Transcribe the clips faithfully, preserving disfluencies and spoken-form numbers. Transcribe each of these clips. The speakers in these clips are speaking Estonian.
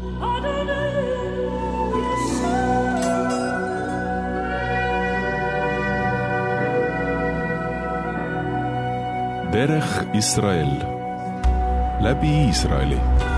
דרך ישראל, läbi Iisraeli.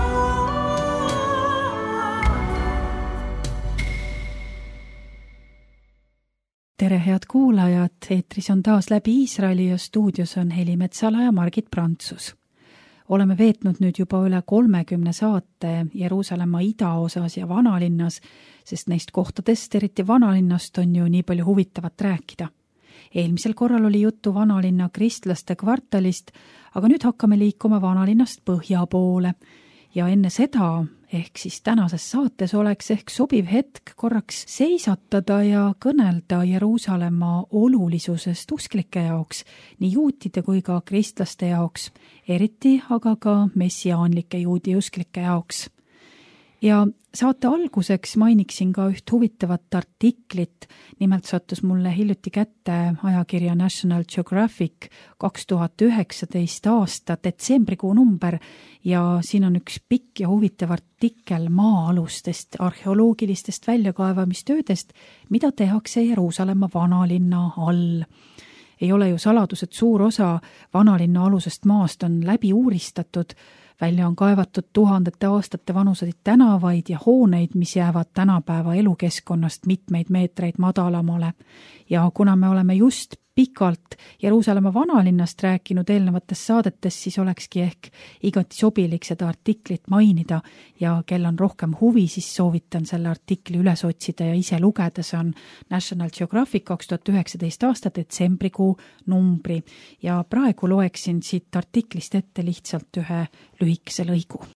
Tere head kuulajad, eetris on taas läbi Iisraeli ja stuudios on Heli Metsala ja Margit Prantsus. Oleme veetnud nüüd juba üle kolmekümne saate Jeruusalemma idaosas ja vanalinnas, sest neist kohtadest, eriti vanalinnast, on ju nii palju huvitavat rääkida. Eelmisel korral oli juttu vanalinna kristlaste kvartalist, aga nüüd hakkame liikuma vanalinnast põhja poole. Ja enne seda, ehk siis tänases saates oleks ehk sobiv hetk korraks seisatada ja kõnelda Jeruusalemma olulisusest usklike jaoks, nii juutide kui ka kristlaste jaoks, eriti aga ka messiaanlike juudi usklike jaoks. Ja saate alguseks mainiksin ka üht huvitavat artiklit, nimelt sattus mulle hiljuti kätte ajakirja National Geographic kaks tuhat üheksateist aasta detsembrikuu number ja siin on üks pikk ja huvitav artikkel maa-alustest arheoloogilistest väljakaevamistöödest, mida tehakse Jeruusalemma vanalinna all. Ei ole ju saladus, et suur osa vanalinna alusest maast on läbi uuristatud, välja on kaevatud tuhandete aastate vanuseid tänavaid ja hooneid, mis jäävad tänapäeva elukeskkonnast mitmeid meetreid madalamale. Ja kuna me oleme just pikalt Jeruusalemma vanalinnast rääkinud eelnevates saadetes, siis olekski ehk igati sobilik seda artiklit mainida ja kel on rohkem huvi, siis soovitan selle artikli üles otsida ja ise lugeda. See on National Geographic kaks tuhat üheksateist aasta detsembrikuu numbri ja praegu loeksin siit artiklist ette lihtsalt ühe lühikese lõigu.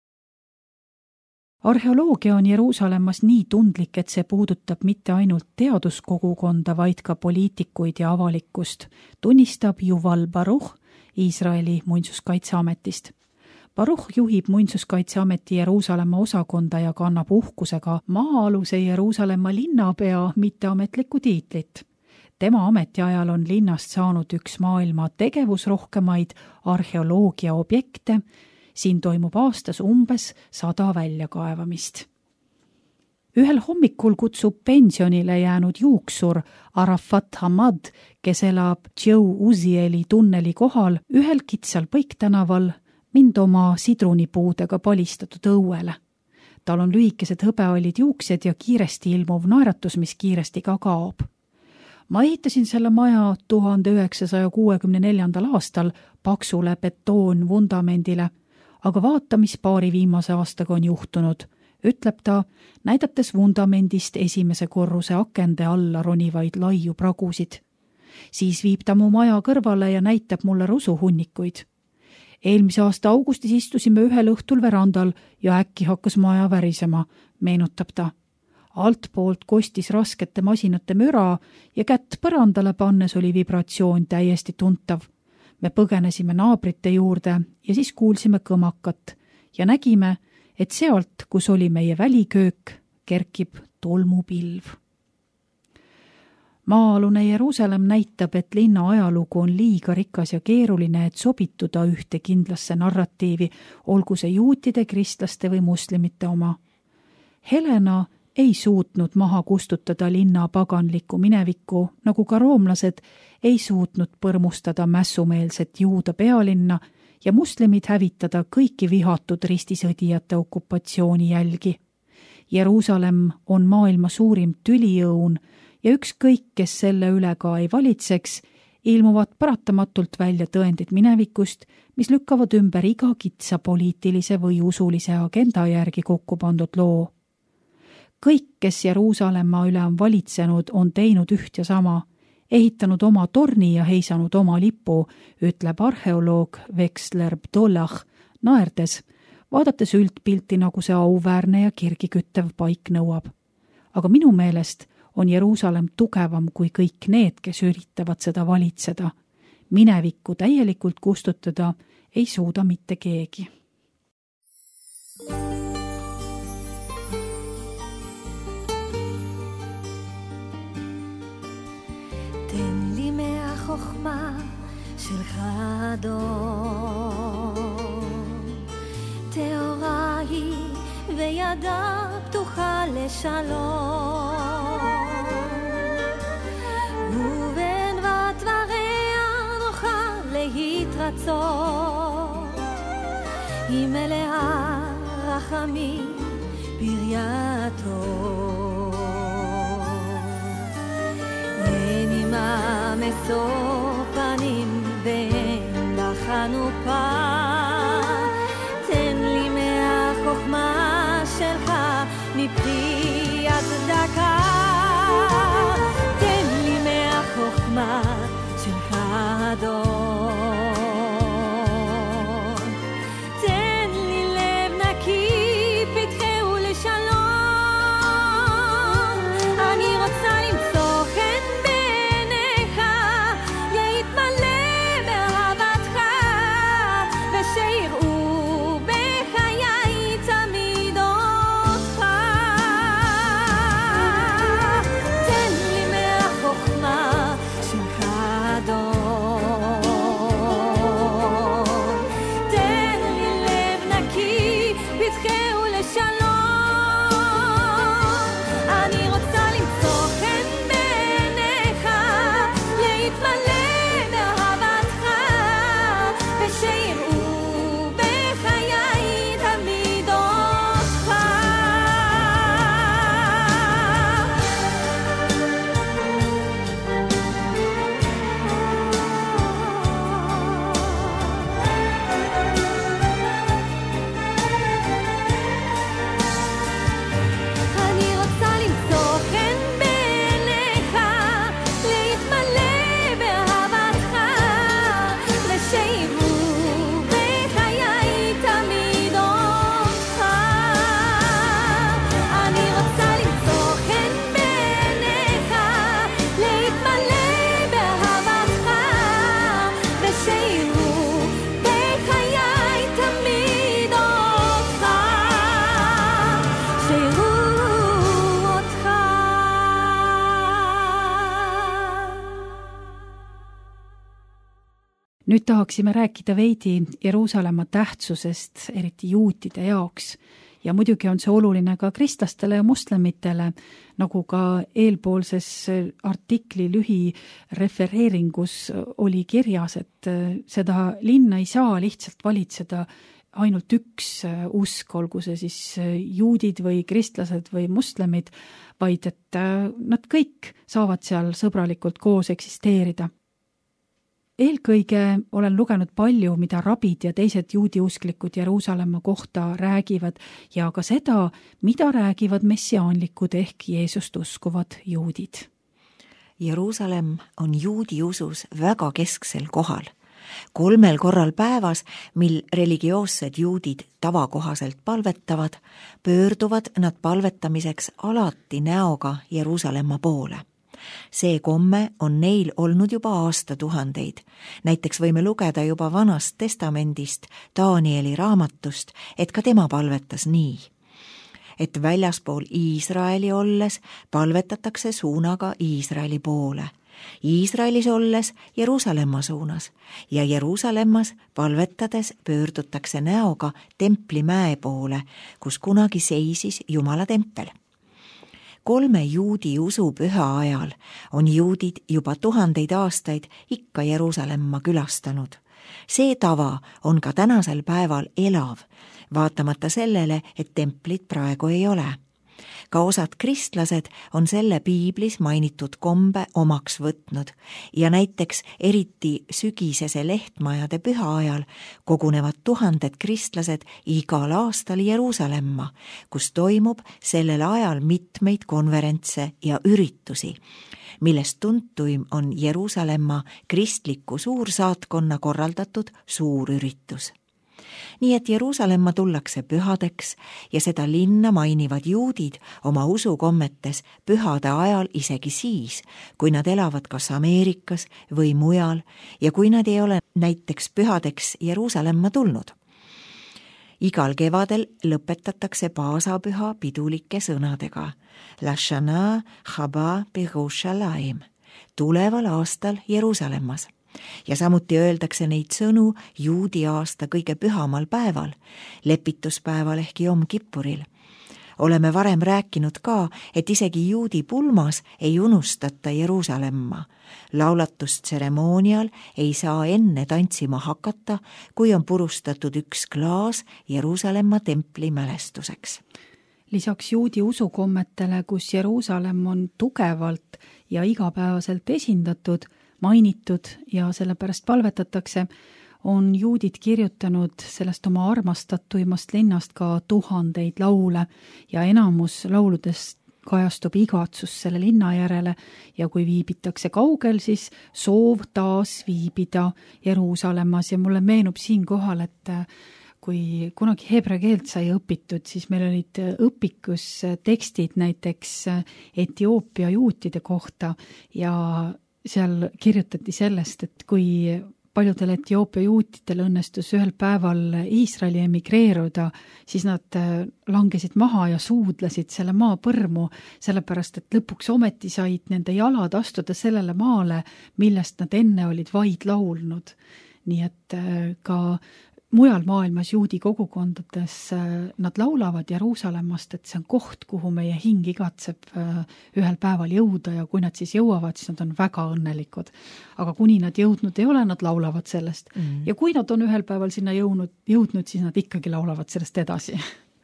Arheoloogia on Jeruusalemmas nii tundlik, et see puudutab mitte ainult teaduskogukonda, vaid ka poliitikuid ja avalikkust, tunnistab Yuval Baruch Iisraeli muinsuskaitseametist. Baruch juhib muinsuskaitseameti Jeruusalemma osakonda ja kannab uhkusega maa-aluse Jeruusalemma linnapea mitteametlikku tiitlit. Tema ametiajal on linnast saanud üks maailma tegevusrohkemaid arheoloogia objekte. Siin toimub aastas umbes sada väljakaevamist. Ühel hommikul kutsub pensionile jäänud juuksur Arafat Hamad, kes elab Joe Uzieli tunneli kohal ühel kitsal põiktänaval, mind oma sidrunipuudega palistatud õuele. Tal on lühikesed hõbeollid juuksed ja kiiresti ilmuv naeratus, mis kiiresti ka kaob. Ma ehitasin selle maja tuhande üheksasaja kuuekümne neljandal aastal paksule betoon vundamendile, aga vaata, mis paari viimase aastaga on juhtunud, ütleb ta, näidates vundamendist esimese korruse akende alla ronivaid laiu pragusid. Siis viib ta mu maja kõrvale ja näitab mulle rusuhunnikuid. Eelmise aasta augustis istusime ühel õhtul verandal ja äkki hakkas maja värisema, meenutab ta. Altpoolt kostis raskete masinate müra ja kätt põrandale pannes oli vibratsioon täiesti tuntav. Me põgenesime naabrite juurde ja siis kuulsime kõmakat ja nägime, et sealt, kus oli meie väliköök, kerkib tolmupilv. Maa-alune Jeruusalemm näitab, et linna ajalugu on liiga rikas ja keeruline, et sobituda ühte kindlasse narratiivi, olgu see juutide, kristlaste või muslimite oma. Helena ei suutnud maha kustutada linna paganlikku minevikku, nagu ka roomlased ei suutnud põrmustada mässumeelset juuda pealinna ja muslimid hävitada kõiki vihatud ristisõdijate okupatsiooni jälgi. Jeruusalemm on maailma suurim tüliõun ja ükskõik, kes selle üle ka ei valitseks, ilmuvad paratamatult välja tõendid minevikust, mis lükkavad ümber iga kitsa poliitilise või usulise agenda järgi kokku pandud loo. Kõik, kes Jeruusalemma üle on valitsenud, on teinud üht ja sama, ehitanud oma torni ja heisanud oma lipu, ütleb arheoloog Veksler Bdolach, naerdes, vaadates üldpilti, nagu see auväärne ja kirgiküttev paik nõuab. Aga minu meelest on Jeruusalemm tugevam kui kõik need, kes üritavad seda valitseda. Minevikku täielikult kustutada ei suuda mitte keegi. חוכמה שלך אדום, תאורה היא וידה פתוחה לשלום. ובין ודבריה נוכל להתרצות, היא מלאה רחמים פריה טוב. אין עמה משוא פנים ואין לה חנופה, תן לי מהחוכמה שלך מפרי הצדקה, תן לי מהחוכמה שלך אדון, תן לי לב נקי פתחהו לשלום. אני רוצה למצוא חן בעיניך, להתמלא באהבתך, ושיראו בחיי תמיד אותך. תן לי מהחוכמה שלך אדון, תן לי לב נקי פתחהו לשלום. אני רוצה למצוא חן בעיניך, להתמלא באהבתך, ושיראו בחיי תמיד אותך. אני רוצה למצוא חן בעיניך, להתמלא באהבתך, ושיראו בחיי תמיד אותך. אני רוצה למצוא חן בעיניך, להתמלא באהבתך, ושיראו בחיי תמיד אותך, שיראו אותך. nüüd tahaksime rääkida veidi Jeruusalemma tähtsusest, eriti juutide jaoks. Ja muidugi on see oluline ka kristlastele ja moslemitele, nagu ka eelpoolses artikli lühi refereeringus oli kirjas, et seda linna ei saa lihtsalt valitseda ainult üks usk, olgu see siis juudid või kristlased või moslemid, vaid et nad kõik saavad seal sõbralikult koos eksisteerida. Eelkõige olen lugenud palju, mida rabid ja teised juudiusklikud Jeruusalemma kohta räägivad ja ka seda, mida räägivad messiaanlikud ehk Jeesust uskuvad juudid. Jeruusalemm on juudi usus väga kesksel kohal. Kolmel korral päevas, mil religioossed juudid tavakohaselt palvetavad, pöörduvad nad palvetamiseks alati näoga Jeruusalemma poole. See komme on neil olnud juba aastatuhandeid. Näiteks võime lugeda juba Vanast testamendist, Danieli raamatust, et ka tema palvetas nii. Et väljaspool Iisraeli olles palvetatakse suunaga Iisraeli poole. Iisraelis olles Jeruusalemma suunas ja Jeruusalemmas palvetades pöördutakse näoga Templimäe poole, kus kunagi seisis Jumala tempel. Kolme juudi usupüha ajal on juudid juba tuhandeid aastaid ikka Jeruusalemma külastanud. See tava on ka tänasel päeval elav, vaatamata sellele, et templit praegu ei ole. Ka osad kristlased on selle piiblis mainitud kombe omaks võtnud ja näiteks eriti sügisese lehtmajade püha ajal kogunevad tuhanded kristlased igal aastal Jeruusalemma, kus toimub sellel ajal mitmeid konverentse ja üritusi, millest tuntuim on Jeruusalemma kristliku suursaatkonna korraldatud suurüritus. Nii et Jeruusalemma tullakse pühadeks ja seda linna mainivad juudid oma usukommetes pühade ajal isegi siis, kui nad elavad kas Ameerikas või mujal ja kui nad ei ole näiteks pühadeks Jeruusalemma tulnud. Igal kevadel lõpetatakse paasapüha pidulike sõnadega La Shana Chaba Yerushalayim, tuleval aastal Jeruusalemmas. Ja samuti öeldakse neid sõnu juudi aasta kõige pühamal päeval, lepituspäeval ehk Jom Kippuril, oleme varem rääkinud ka, et isegi juudi pulmas ei unustata Jeruusalemma. Laulatustseremoonial ei saa enne tantsima hakata, kui on purustatud üks klaas Jeruusalemma templi mälestuseks. Lisaks juudi usukommetele, kus Jeruusalemm on tugevalt ja igapäevaselt esindatud, mainitud ja sellepärast palvetatakse, on juudid kirjutanud sellest oma armastatuimast linnast ka tuhandeid laule ja enamus lauludest kajastub igatsus selle linna järele ja kui viibitakse kaugel, siis soov taas viibida Jeruusalemmas ja mulle meenub siinkohal, et kui kunagi heebrea keelt sai õpitud, siis meil olid õpikus tekstid näiteks Etioopia juutide kohta ja seal kirjutati sellest, et kui paljudel Etioopia juutidel õnnestus ühel päeval Iisraeli emigreeruda, siis nad langesid maha ja suudlesid selle maa põrmu, sellepärast et lõpuks ometi said nende jalad astuda sellele maale, millest nad enne olid vaid laulnud. Nii et ka mujal maailmas juudi kogukondades nad laulavad Jeruusalemmast, et see on koht, kuhu meie hing igatseb ühel päeval jõuda ja kui nad siis jõuavad, siis nad on väga õnnelikud. Aga kuni nad jõudnud ei ole, nad laulavad sellest. Mm. Ja kui nad on ühel päeval sinna jõudnud, jõudnud, siis nad ikkagi laulavad sellest edasi.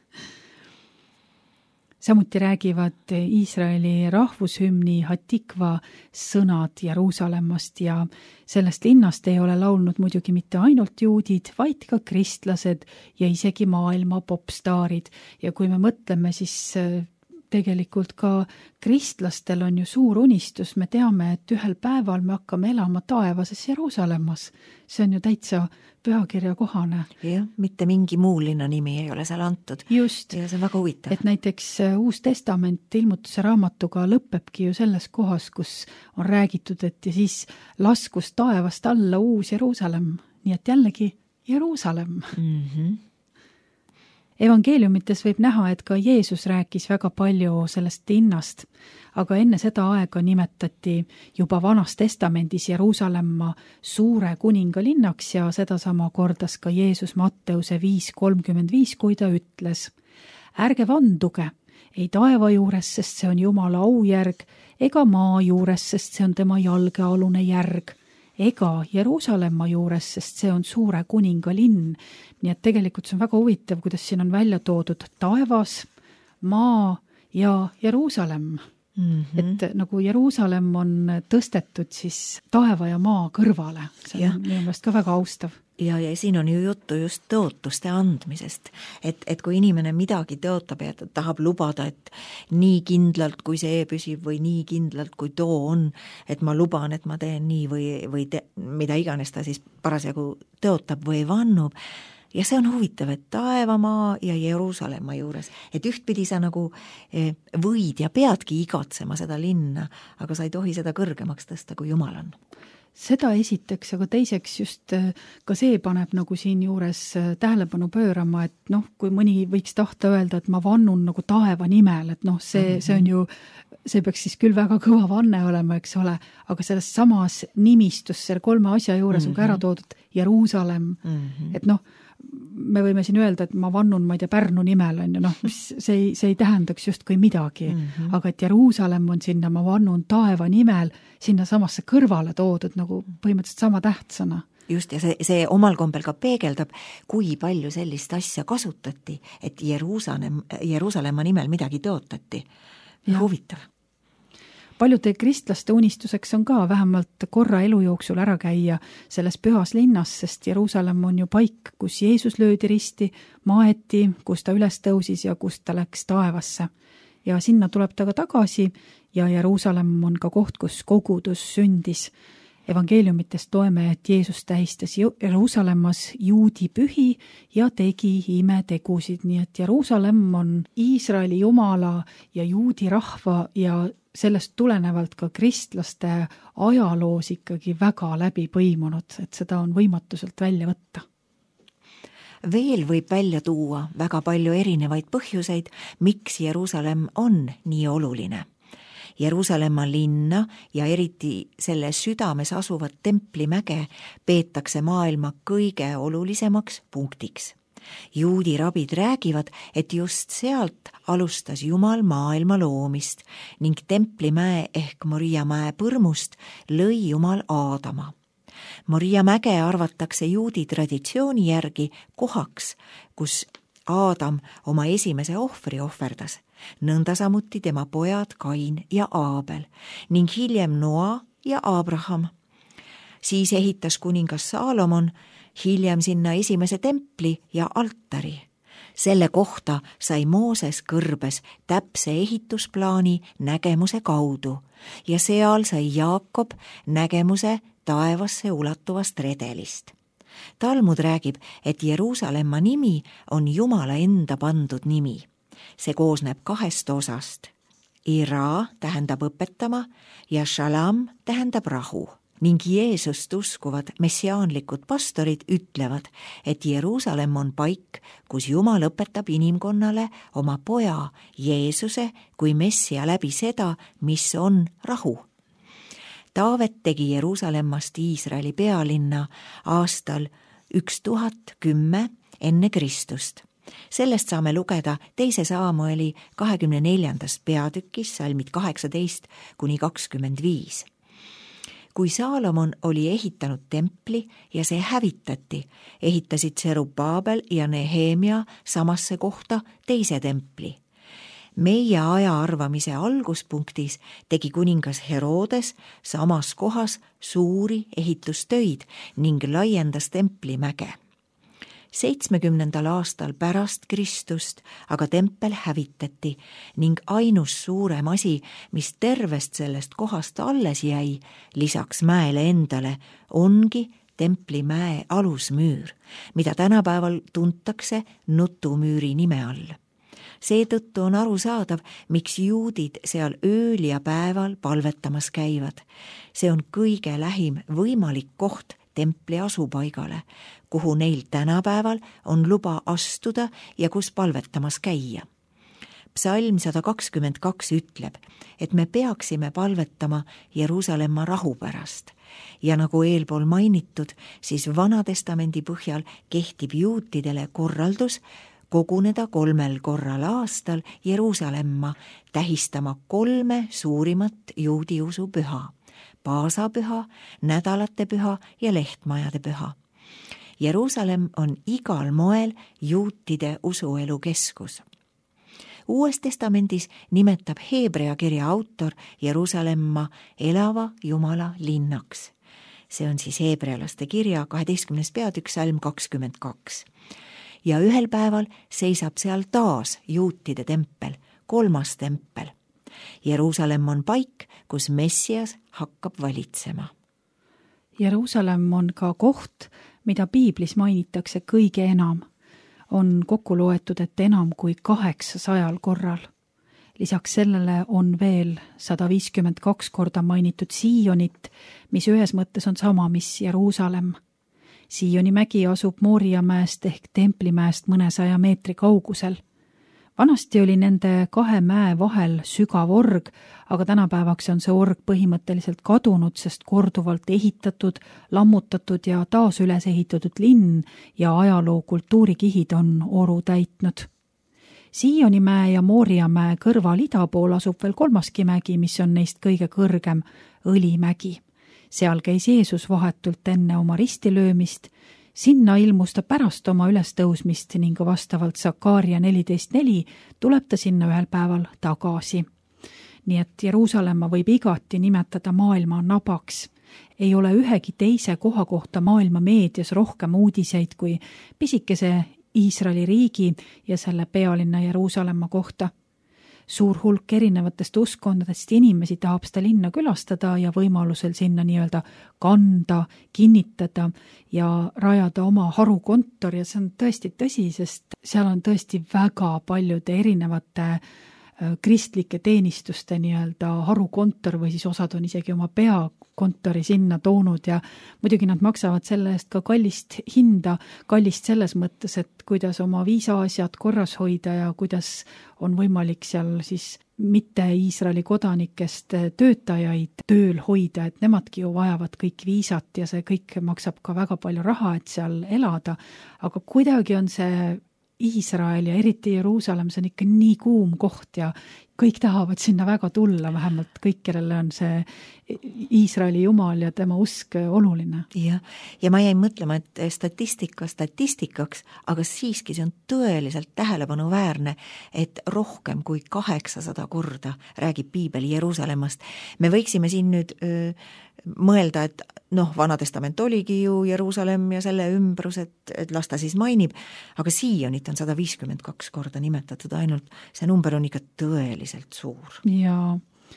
Samuti räägivad Iisraeli rahvushümni Hatikva sõnad Jeruusalemmast ja sellest linnast ei ole laulnud muidugi mitte ainult juudid, vaid ka kristlased ja isegi maailma popstaarid. Ja kui me mõtleme, siis tegelikult ka kristlastel on ju suur unistus. Me teame, et ühel päeval me hakkame elama taevases Jeruusalemmas. See on ju täitsa pühakirja kohane. Jah, mitte mingi muu linna nimi ei ole seal antud. Just. Ja see on väga huvitav. Et näiteks Uus Testament ilmutuse raamatuga lõpebki ju selles kohas, kus on räägitud, et ja siis laskus taevast alla uus Jeruusalem. Nii et jällegi Jeruusalem. Mhm. Evangeeliumites võib näha, et ka Jeesus rääkis väga palju sellest linnast, aga enne seda aega nimetati juba Vanas Testamendis Jeruusalemma suure kuninga linnaks ja sedasama kordas ka Jeesus Matteuse viis kolmkümmend viis, kui ta ütles: ärge vanduge, ei taeva juures, sest see on Jumala aujärg, ega maa juures, sest see on tema jalgealune järg, ega Jeruusalemma juures, sest see on suure kuninga linn. Nii et tegelikult see on väga huvitav, kuidas siin on välja toodud taevas, maa ja Jeruusalem. Mm-hmm. Et nagu Jeruusalem on tõstetud siis taeva ja maa kõrvale. See on minu meelest ka väga austav. Ja, ja siin on ju juttu just tõotuste andmisest, et, et kui inimene midagi tõotab ja ta tahab lubada, et nii kindlalt kui see püsib või nii kindlalt kui too on, et ma luban, et ma teen nii või, või te, mida iganes ta siis parasjagu tõotab või vannub. Ja see on huvitav, et taevamaa ja Jeruusalemma juures, et ühtpidi sa nagu võid ja peadki igatsema seda linna, aga sa ei tohi seda kõrgemaks tõsta, kui Jumal on. Seda esiteks, aga teiseks just ka see paneb nagu siin juures tähelepanu pöörama, et noh, kui mõni võiks tahta öelda, et ma vannun nagu taeva nimel, et noh, see, see on ju, see peaks siis küll väga kõva vanne olema, eks ole, aga selles samas nimistus selle kolme asja juures mm-hmm. on ka ära toodud Jeruusalem, mm-hmm. et noh, me võime siin öelda, et ma vannun, ma ei tea, Pärnu nimel on ju, noh, see ei, see ei tähendaks just kui midagi, mm-hmm. aga et Jeruusalem on sinna, ma vannun taeva nimel, sinna samasse kõrvale toodud nagu põhimõtteliselt sama tähtsana. Just, ja see, see omal kombel ka peegeldab, kui palju sellist asja kasutati, et Jeruusalem, Jeruusalemma nimel midagi tõotati. Huvitav. Paljude kristlaste unistuseks on ka vähemalt korra elu jooksul ära käia selles pühas linnas, sest Jeruusalem on ju paik, kus Jeesus löödi risti, maeti, kus ta üles tõusis ja kus ta läks taevasse. Ja sinna tuleb ta ka tagasi ja Jeruusalem on ka koht, kus kogudus sündis. Evangeeliumitest loeme, et Jeesus tähistas Jeruusalemmas juudi pühi ja tegi imetegusid, nii et Jeruusalem on Iisraeli jumala ja juudi rahva ja sellest tulenevalt ka kristlaste ajaloos ikkagi väga läbi põimunud, et seda on võimatuselt välja võtta. Veel võib välja tuua väga palju erinevaid põhjuseid, miks Jeruusalem on nii oluline. Jeruusalemma linna ja eriti selle südames asuvat templimäge peetakse maailma kõige olulisemaks punktiks. juudi rabid räägivad, et just sealt alustas Jumal maailma loomist ning Templimäe ehk Moria mäe põrmust lõi Jumal Aadama. Moria mäge arvatakse juudi traditsiooni järgi kohaks, kus Aadam oma esimese ohvri ohverdas, nõnda samuti tema pojad Kain ja Aabel ning hiljem Noa ja Abraham. Siis ehitas kuningas Saalomon hiljem sinna esimese templi ja altari. Selle kohta sai Mooses kõrbes täpse ehitusplaani nägemuse kaudu ja seal sai Jaakob nägemuse taevasse ulatuvast redelist. Talmud räägib, et Jeruusalemma nimi on Jumala enda pandud nimi. See koosneb kahest osast. Ira tähendab õpetama ja Shalom tähendab rahu. Ning Jeesust uskuvad messiaanlikud pastorid ütlevad, et Jeruusalemm on paik, kus Jumal õpetab inimkonnale oma poja Jeesuse kui messia läbi seda, mis on rahu. Taavet tegi Jeruusalemmast Iisraeli pealinna aastal üks tuhat kümme enne Kristust. Sellest saame lugeda teise Saamueli kahekümne neljandast peatükis salmid kaheksateist kuni kakskümmend viis. Kui Saalomon oli ehitanud templi ja see hävitati, ehitasid Serubaabel ja Nehemia samasse kohta teise templi. Meie aja arvamise alguspunktis tegi kuningas Herodes samas kohas suuri ehitustöid ning laiendas templimäge. seitsmekümnendal aastal pärast Kristust aga tempel hävitati ning ainus suurem asi, mis tervest sellest kohast alles jäi, lisaks mäele endale, ongi templimäe alusmüür, mida tänapäeval tuntakse Nutumüüri nime all. Seetõttu on arusaadav, miks juudid seal ööl ja päeval palvetamas käivad. See on kõige lähim võimalik koht templi asupaigale, kuhu neil tänapäeval on luba astuda ja kus palvetamas käia. Psalm sada kakskümmend kaks ütleb, et me peaksime palvetama Jeruusalemma rahu pärast. Ja nagu eelpool mainitud, siis Vanatestamendi põhjal kehtib juutidele korraldus koguneda kolmel korral aastal Jeruusalemma, tähistama kolme suurimat juudi usu püha. Paasapüha, nädalate püha ja lehtmajade püha. Jeruusalemm on igal moel juutide usuelu keskus. Uues testamendis nimetab Heebrea kirja autor Jeruusalemma elava Jumala linnaks. See on siis heebrealaste kirja kaheteistkümnes peatükk salm kakskümmend kaks. Ja ühel päeval seisab seal taas juutide tempel, kolmas tempel. Jeruusalemm on paik, kus Messias hakkab valitsema. Jeruusalemm on ka koht, mida piiblis mainitakse kõige enam. On kokku loetud, et enam kui kaheksasajal korral. Lisaks sellele on veel sada viiskümmend kaks korda mainitud Siionit, mis ühes mõttes on sama, mis Jeruusalemm. Sioni mägi asub Moria mäest ehk Templimäest mõnesaja meetri kaugusel. Vanasti oli nende kahe mäe vahel sügav org, aga tänapäevaks on see org põhimõtteliselt kadunud, sest korduvalt ehitatud, lammutatud ja taas üles ehitatud linn ja ajaloo kultuurikihid on oru täitnud. Sioni mäe ja Moria mäe kõrval ida pool asub veel kolmaski mägi, mis on neist kõige kõrgem, Õlimägi. Seal käis Jeesus vahetult enne oma ristilöömist. Sinna ilmus ta pärast oma ülestõusmist ning vastavalt Sakaaria neliteist neli tuleb ta sinna ühel päeval tagasi. Nii et Jeruusalemma võib igati nimetada maailma nabaks. Ei ole ühegi teise koha kohta maailma meedias rohkem uudiseid kui pisikese Iisraeli riigi ja selle pealinna Jeruusalemma kohta. Suur hulk erinevatest uskondadest inimesi tahab seda linna külastada ja võimalusel sinna nii-öelda kanda, kinnitada ja rajada oma harukontor ja see on tõesti tõsi, sest seal on tõesti väga paljude erinevate kristlike teenistuste nii-öelda harukontor või siis osad on isegi oma peakontori sinna toonud ja muidugi nad maksavad selle eest ka kallist hinda, kallist selles mõttes, et kuidas oma viisaasjad korras hoida ja kuidas on võimalik seal siis mitte Iisraeli kodanikest töötajaid tööl hoida, et nemadki ju vajavad kõik viisat ja see kõik maksab ka väga palju raha, et seal elada, aga kuidagi on see Iisrael ja eriti Jeruusalemm, see on ikka nii kuum koht ja kõik tahavad sinna väga tulla, vähemalt kõik, kellele on see Iisraeli jumal ja tema usk oluline. Ja, ja ma jäin mõtlema, et statistika statistikaks, aga siiski see on tõeliselt tähelepanuväärne, et rohkem kui kaheksasada korda räägib piibel Jeruusalemmast. Me võiksime siin nüüd öö, mõelda, et noh, Vanatestament oligi ju Jeruusalemm ja selle ümbrus, et, et las ta siis mainib, aga Siionit on sada viiskümmend kaks korda nimetatud ainult, see number on ikka tõeliselt suur. Ja,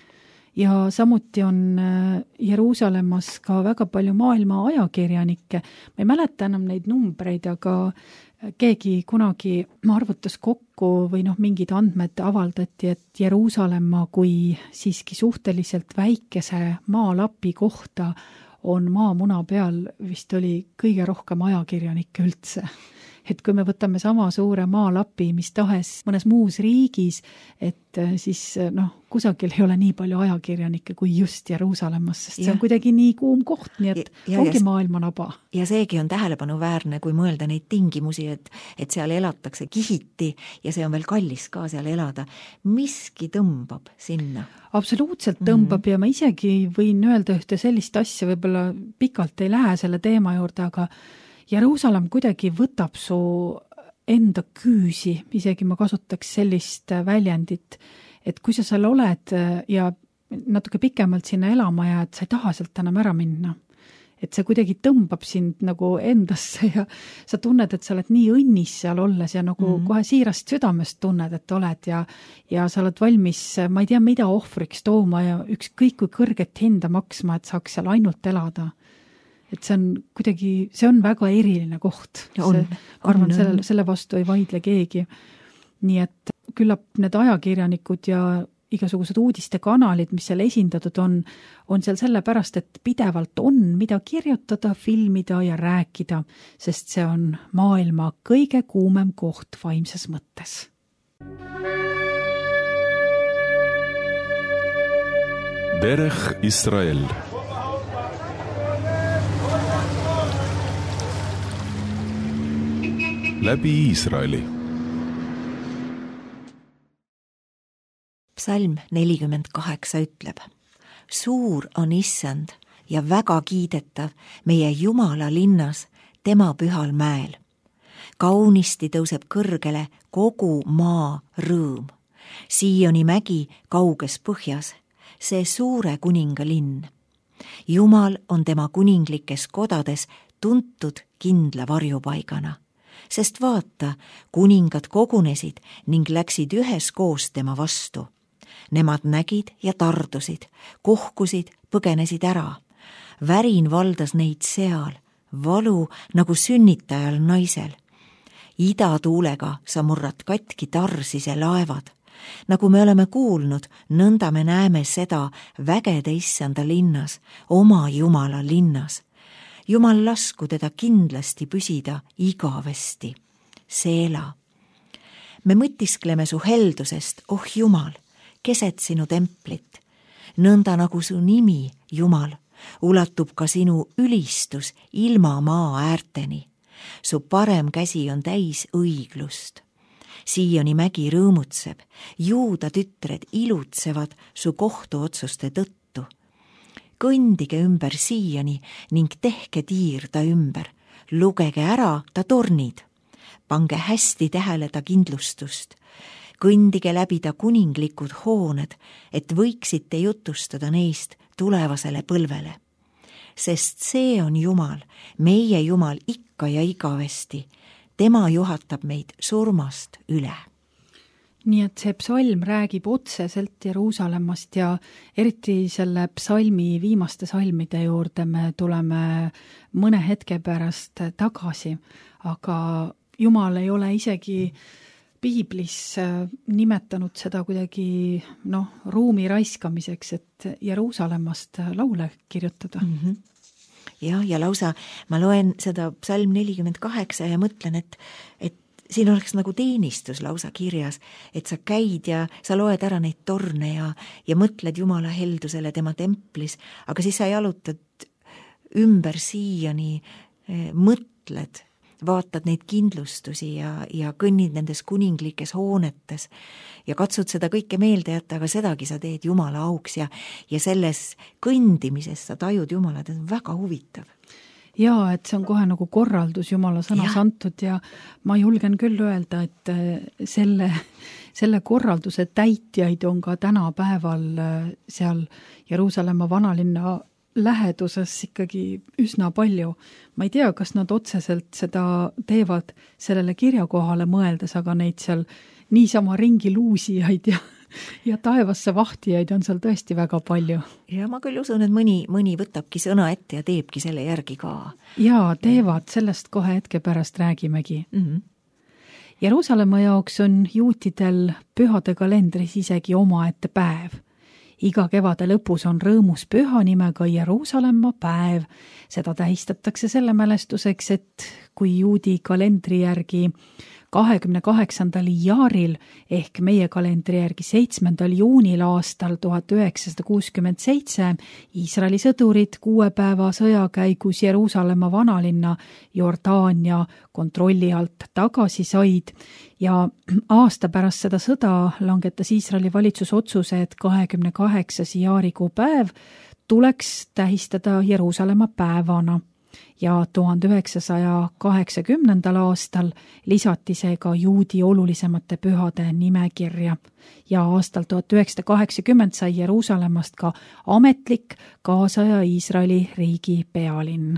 ja samuti on Jeruusalemmas ka väga palju maailma ajakirjanikke. Ma ei mäleta enam neid numbreid, aga keegi kunagi arvutas kokku või noh, mingid andmed avaldati, et Jeruusalemma kui siiski suhteliselt väikese maalapi kohta on maamuna peal vist oli kõige rohkem ajakirjanikke üldse. Et kui me võtame sama suure maalapi, mis tahes mõnes muus riigis, et siis noh, kusagil ei ole nii palju ajakirjanikke kui just Jeruusalemmas, sest ja. See on kuidagi nii kuum koht, nii et ja, ja, ongi ja, maailma naba. Ja seegi on tähelepanuväärne, kui mõelda neid tingimusi, et, et seal elatakse kihiti ja see on veel kallis ka seal elada. Miski tõmbab sinna? Absoluutselt tõmbab mm-hmm. ja ma isegi võin öelda ühte sellist asja, võib-olla pikalt ei lähe selle teema juurde, aga Jeruusalemm kuidagi võtab su enda küüsi, isegi ma kasutaks sellist väljendit, et kui sa seal oled ja natuke pikemalt sinna elama ja et sa ei taha sealt enam ära minna, et see kuidagi tõmbab sind nagu endasse ja sa tunned, et sa oled nii õnnis seal olles ja nagu mm-hmm. kohe siirast südamest tunned, et oled ja, ja sa oled valmis, ma ei tea, mida ohvriks tooma ja ükskõik kui kõrget hinda maksma, et saaks seal ainult elada. Et see on kuidagi, see on väga eriline koht. On, see, arvan, on, selle, selle vastu ei vaidle keegi. Nii et küllap need ajakirjanikud ja igasugused uudistekanalid, mis seal esindatud on, on seal sellepärast, et pidevalt on mida kirjutada, filmida ja rääkida, sest see on maailma kõige kuumem koht vaimses mõttes. Derech Israel. Läbi Iisraeli. Psalm nelikümmend kaheksa ütleb: Suur on issand ja väga kiidetav meie Jumala linnas, tema pühal mäel. Kaunisti tõuseb kõrgele kogu maa rõõm. Sioni mägi kauges põhjas, see suure kuninga linn. Jumal on tema kuninglikes kodades tuntud kindla varjupaigana. Sest vaata, kuningad kogunesid ning läksid üheskoos tema vastu. Nemad nägid ja tardusid, kohkusid, põgenesid ära. Värin valdas neid seal, valu nagu sünnitajal naisel. Idatuulega sa murrad katki tarsise laevad. Nagu me oleme kuulnud, nõnda me näeme seda vägede issanda linnas, oma Jumala linnas. Jumal lasku teda kindlasti püsida igavesti. Seela. Me mõtiskleme su heldusest, oh Jumal, keset sinu templit. Nõnda nagu su nimi, Jumal, ulatub ka sinu ülistus ilma maa äärteni. Su parem käsi on täis õiglust. Sioni mägi rõõmutseb, Juuda tütred ilutsevad su kohtuotsuste tõttu. Kõndige ümber Sioni ning tehke tiir ta ümber. Lugege ära ta tornid. Pange hästi tähele ta kindlustust. Kõndige läbi ta kuninglikud hooned, et võiksite jutustada neist tulevasele põlvele. Sest see on Jumal, meie Jumal ikka ja igavesti. Tema juhatab meid surmast üle. Nii et see psalm räägib otseselt Jeruusalemmast ja eriti selle psalmi viimaste salmide juurde me tuleme mõne hetke pärast tagasi, aga Jumal ei ole isegi piiblis nimetanud seda kuidagi noh, ruumi raiskamiseks, et Jeruusalemmast laule kirjutada. Mm-hmm. Ja, ja lausa ma loen seda psalm nelikümmend kaheksa ja mõtlen, et, et siin oleks nagu teenistus lausa kirjas, et sa käid ja sa loed ära neid torne ja, ja mõtled Jumala heldusele tema templis, aga siis sa jalutad ümber siiani, mõtled, vaatad neid kindlustusi ja, ja kõnnid nendes kuninglikes hoonetes ja katsud seda kõike meelde jätta, aga sedagi sa teed Jumala auks ja, ja selles kõndimises sa tajud Jumala, et on väga huvitav. Jaa, et see on kohe nagu korraldus Jumala sõnas ja. Antud ja ma julgen küll öelda, et selle, selle korralduse täitjaid on ka tänapäeval seal Jeruusalemma vanalinna läheduses ikkagi üsna palju. Ma ei tea, kas nad otseselt seda teevad sellele kirjakohale mõeldes, aga neid seal niisama ringi luusijaid ja, ja taevasse vahtijaid on seal tõesti väga palju. Ja ma küll usun, et mõni, mõni võtabki sõna ette ja teebki selle järgi ka. Jaa, teevad, sellest kohe hetke pärast räägimegi. Mm-hmm. Jeruusalemma jaoks on juutidel pühade kalendris isegi omaette päev. Iga kevade lõpus on rõõmus püha nimega Jeruusalemma päev. Seda tähistatakse selle mälestuseks, et kui juudi kalendri järgi kahekümne kaheksandal jaaril ehk meie kalendri järgi seitsmendal juunil aastal tuhat üheksasada kuuskümmend seitse Iisraeli sõdurid kuue päeva sõja käigus Jeruusalemma vanalinna Jordaania kontrolli alt tagasi said ja aasta pärast seda sõda langetas Iisraeli valitsus otsuse, et kahekümne kaheksas jaarikuu päev tuleks tähistada Jeruusalemma päevana. Ja tuhande üheksasaja kaheksakümnendal aastal lisati see ka juudi olulisemate pühade nimekirja ja aastal tuhat üheksasada kaheksakümmend sai Jeruusalemmast ka ametlik kaasaja Iisraeli riigi pealinn.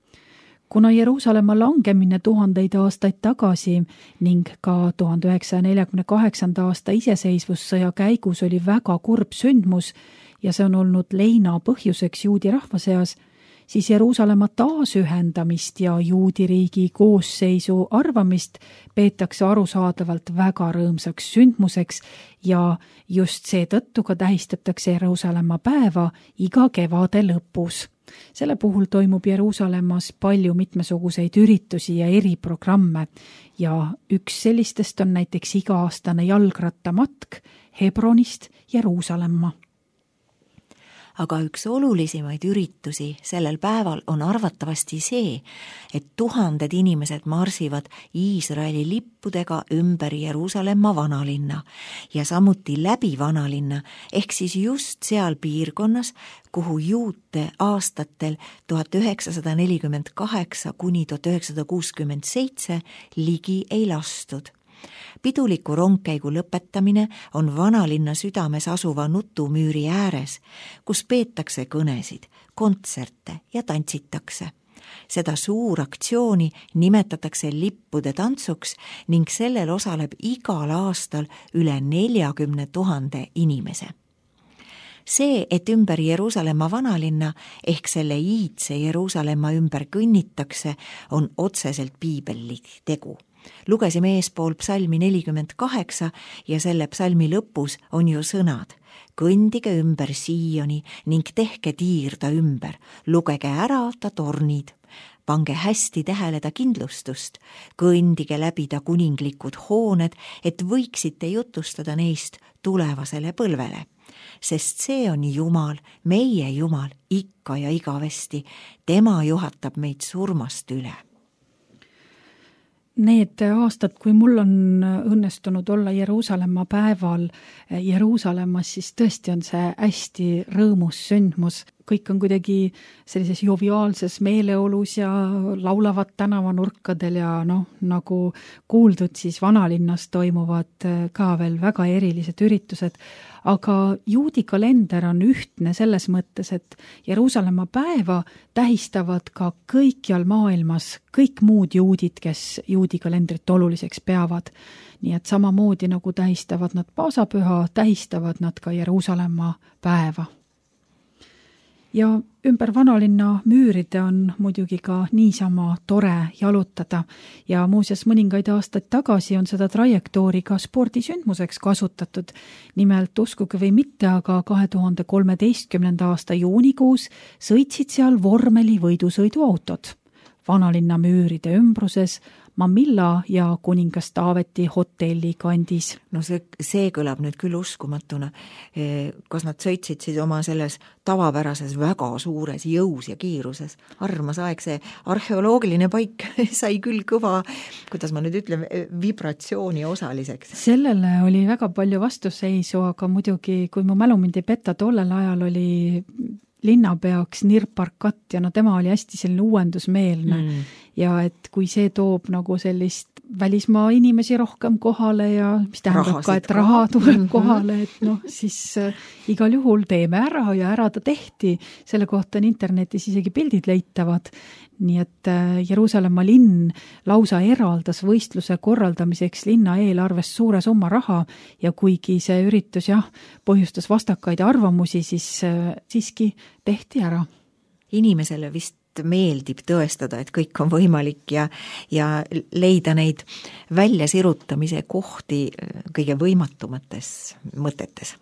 Kuna Jeruusalemma langemine tuhandeid aastaid tagasi ning ka tuhande üheksasaja neljakümne kaheksanda aasta iseseisvussõja käigus oli väga kurb sündmus ja see on olnud leina põhjuseks juudi rahva seas, siis Jeruusalemma taasühendamist ja juudi riigi koosseisu arvamist peetakse arusaadavalt väga rõõmsaks sündmuseks ja just seetõttu ka tähistatakse Jeruusalemma päeva iga kevade lõpus. Selle puhul toimub Jeruusalemmas palju mitmesuguseid üritusi ja eriprogramme ja üks sellistest on näiteks iga-aastane jalgrattamatk Hebronist Jeruusalemma. Aga üks olulisemaid üritusi sellel päeval on arvatavasti see, et tuhanded inimesed marsivad Iisraeli lippudega ümber Jeruusalemma vanalinna ja samuti läbi vanalinna, ehk siis just seal piirkonnas, kuhu juute aastatel tuhat üheksasada nelikümmend kaheksa kuni tuhat üheksasada kuuskümmend seitse ligi ei lastud. Piduliku rongkäigu lõpetamine on vanalinna südames asuva nutumüüri ääres, kus peetakse kõnesid, kontserte ja tantsitakse. Seda suur aktsiooni nimetatakse lippude tantsuks ning sellel osaleb igal aastal üle neljakümne tuhande inimese. See, et ümber Jeruusalemma vanalinna ehk selle iidse Jeruusalemma ümber kõnnitakse, on otseselt piibellik tegu. Lugesime eespool psalmi nelikümmend kaheksa ja selle psalmi lõpus on ju sõnad. Kõndige ümber Sioni ning tehke tiirda ümber, lugege ära ta tornid. Pange hästi tähele ta kindlustust, kõndige läbi ta kuninglikud hooned, et võiksite jutustada neist tulevasele põlvele. Sest see on Jumal, meie Jumal, ikka ja igavesti, tema juhatab meid surmast üle. Need aastad, kui mul on õnnestunud olla Jeruusalemma päeval Jeruusalemmas, siis tõesti on see hästi rõõmus sündmus. Kõik on kuidagi sellises joviaalses meeleolus ja laulavad tänavanurkadel ja noh, nagu kuuldud, siis vanalinnas toimuvad ka veel väga erilised üritused. Aga juudi kalender on ühtne selles mõttes, et Jeruusalemma päeva tähistavad ka kõikjal maailmas kõik muud juudid, kes juudi kalendrit oluliseks peavad. Nii et samamoodi nagu tähistavad nad paasapüha, tähistavad nad ka Jeruusalemma päeva. ja ümber vanalinna müüride on muidugi ka niisama tore jalutada ja muuseas mõningaid aastaid tagasi on seda trajektoori ka spordisündmuseks kasutatud. Nimelt uskuge või mitte, aga kahe tuhande kolmeteistkümnenda aasta juunikuus sõitsid seal vormeli võidusõiduautod. Vanalinna müüride ümbruses Mamilla ja kuningas Taaveti hotelli kandis. No see, see kõlab nüüd küll uskumatuna. Kas nad sõitsid siis oma selles tavapärases väga suures jõus ja kiiruses? Armas aeg, see arheoloogiline paik sai küll kõva, kuidas ma nüüd ütlen, vibratsiooni osaliseks. Sellele oli väga palju vastuseisu, aga muidugi, kui mu mälu mind ei peta, tollel ajal oli linnapeaks Nirparkat ja no tema oli hästi selline uuendusmeelne mm. ja et kui see toob nagu sellist välismaa inimesi rohkem kohale ja mis tähendab Rahasid ka, et raha tuleb mm-hmm. kohale, et noh, siis äh, igal juhul teeme ära ja ära ta tehti. Selle kohta on internetis isegi pildid leitavad. Nii et äh, Jeruusalemma linn lausa eraldas võistluse korraldamiseks linna eelarvest suure summa raha ja kuigi see üritus jah, põhjustas vastakaid arvamusi, siis äh, siiski tehti ära. Inimesele vist meeldib tõestada, et kõik on võimalik ja, ja leida neid väljasirutamise kohti kõige võimatumates mõtetes.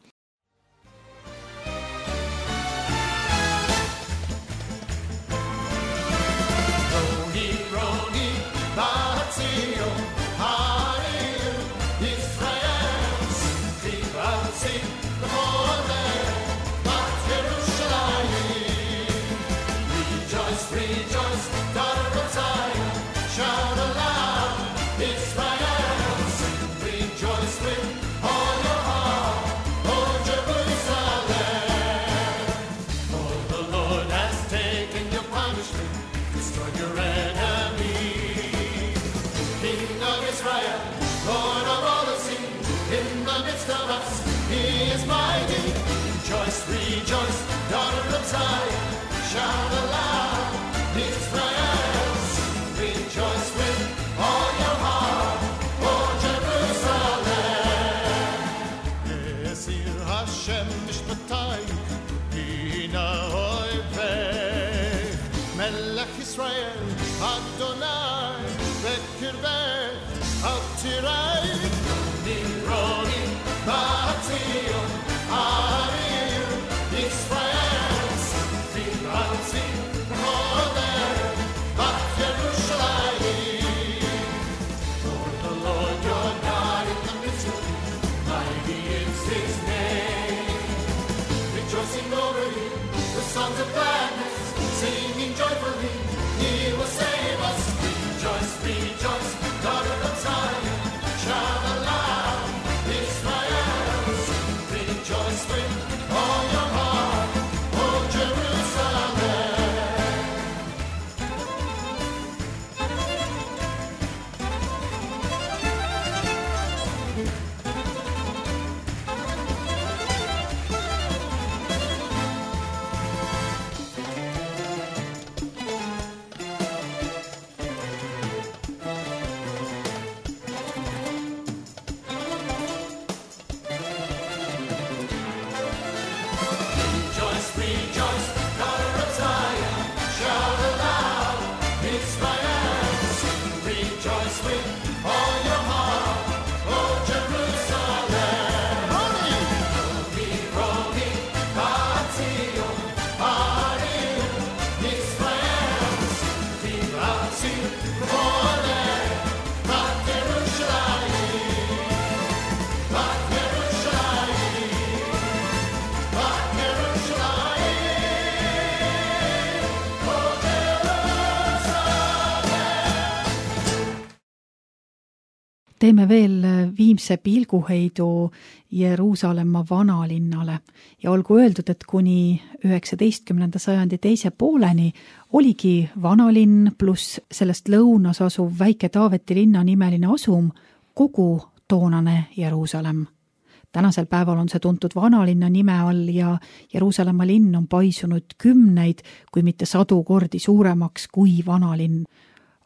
Teeme veel viimse pilguheidu Jeruusalemma vanalinnale ja olgu öeldud, et kuni üheksateistkümnenda sajandi teise pooleni oligi vanalinn pluss sellest lõunas asuv väike Taaveti linna nimeline asum kogu toonane Jeruusalemm. Tänasel päeval on see tuntud vanalinna nime all ja Jeruusalemma linn on paisunud kümneid, kui mitte sadu kordi suuremaks kui vanalinn.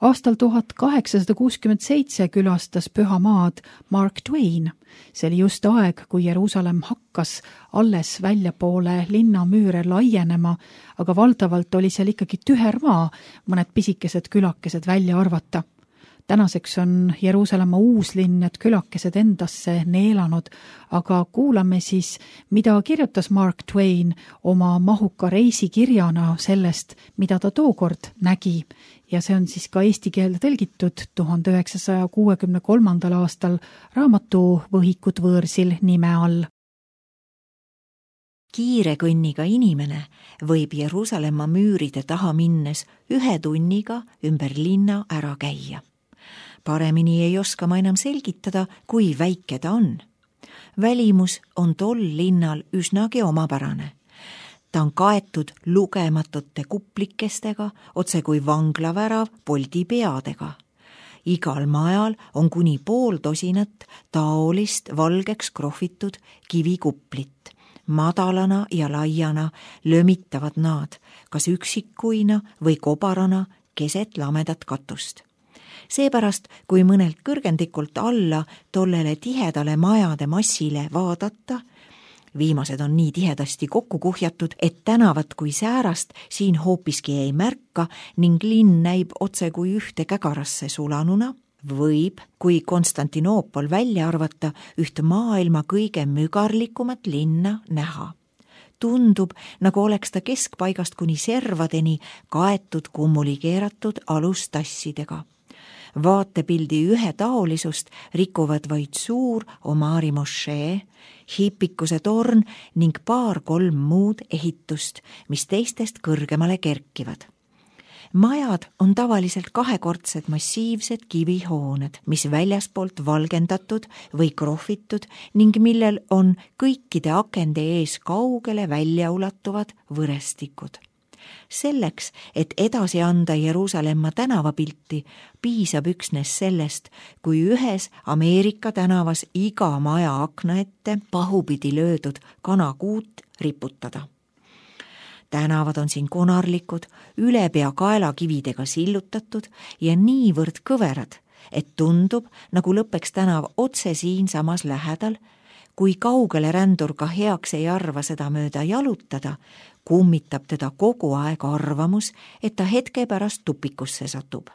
aastal tuhat kaheksasada kuuskümmend seitse külastas Pühamaad Mark Twain. See oli just aeg, kui Jeruusalemm hakkas alles väljapoole linnamüüre laienema, aga valdavalt oli seal ikkagi tüher maa, mõned pisikesed külakesed välja arvata. Tänaseks on Jeruusalemma uus linn need külakesed endasse neelanud, aga kuulame siis, mida kirjutas Mark Twain oma mahuka reisikirjana sellest, mida ta tookord nägi. Ja see on siis ka eesti keelde tõlgitud tuhande üheksasaja kuuekümne kolmandal aastal raamatu Võhikud võõrsil nime all. Kiire kõnniga inimene võib Jeruusalemma müüride taha minnes ühe tunniga ümber linna ära käia. Paremini ei oska ma enam selgitada, kui väike ta on. Välimus on tol linnal üsnagi omapärane. Ta on kaetud lugematute kuplikestega, otse kui vanglavärav poldi peadega. Igal majal on kuni pool tosinat taolist valgeks krohvitud kivikuplit. Madalana ja laiana lömitavad nad, kas üksikuina või kobarana keset lamedat katust. Seepärast, kui mõnelt kõrgendikult alla tollele tihedale majade massile vaadata, viimased on nii tihedasti kokku kuhjatud, et tänavat kui säärast siin hoopiski ei märka ning linn näib otse kui ühte kägarasse sulanuna, võib, kui Konstantinoopol välja arvata, üht maailma kõige mügarlikumat linna näha. Tundub, nagu oleks ta keskpaigast kuni servadeni kaetud kummuli keeratud alustassidega. Vaatepildi ühe taolisust rikuvad vaid suur Omari mošee, hipikuse torn ning paar-kolm muud ehitust, mis teistest kõrgemale kerkivad. Majad on tavaliselt kahekordsed massiivsed kivihooned, mis väljaspoolt valgendatud või krohvitud ning millel on kõikide akende ees kaugele välja ulatuvad võrestikud. Selleks, et edasi anda Jeruusalemma tänavapilti, piisab üksnes sellest, kui ühes Ameerika tänavas iga maja akna ette pahupidi löödud kanakuut riputada. Tänavad on siin konarlikud, üle pea kaelakividega sillutatud ja niivõrd kõverad, et tundub, nagu lõpeks tänav otse siin samas lähedal. Kui kaugele rändur ka heaks ei arva seda mööda jalutada, kummitab teda kogu aeg arvamus, et ta hetke pärast tupikusse satub.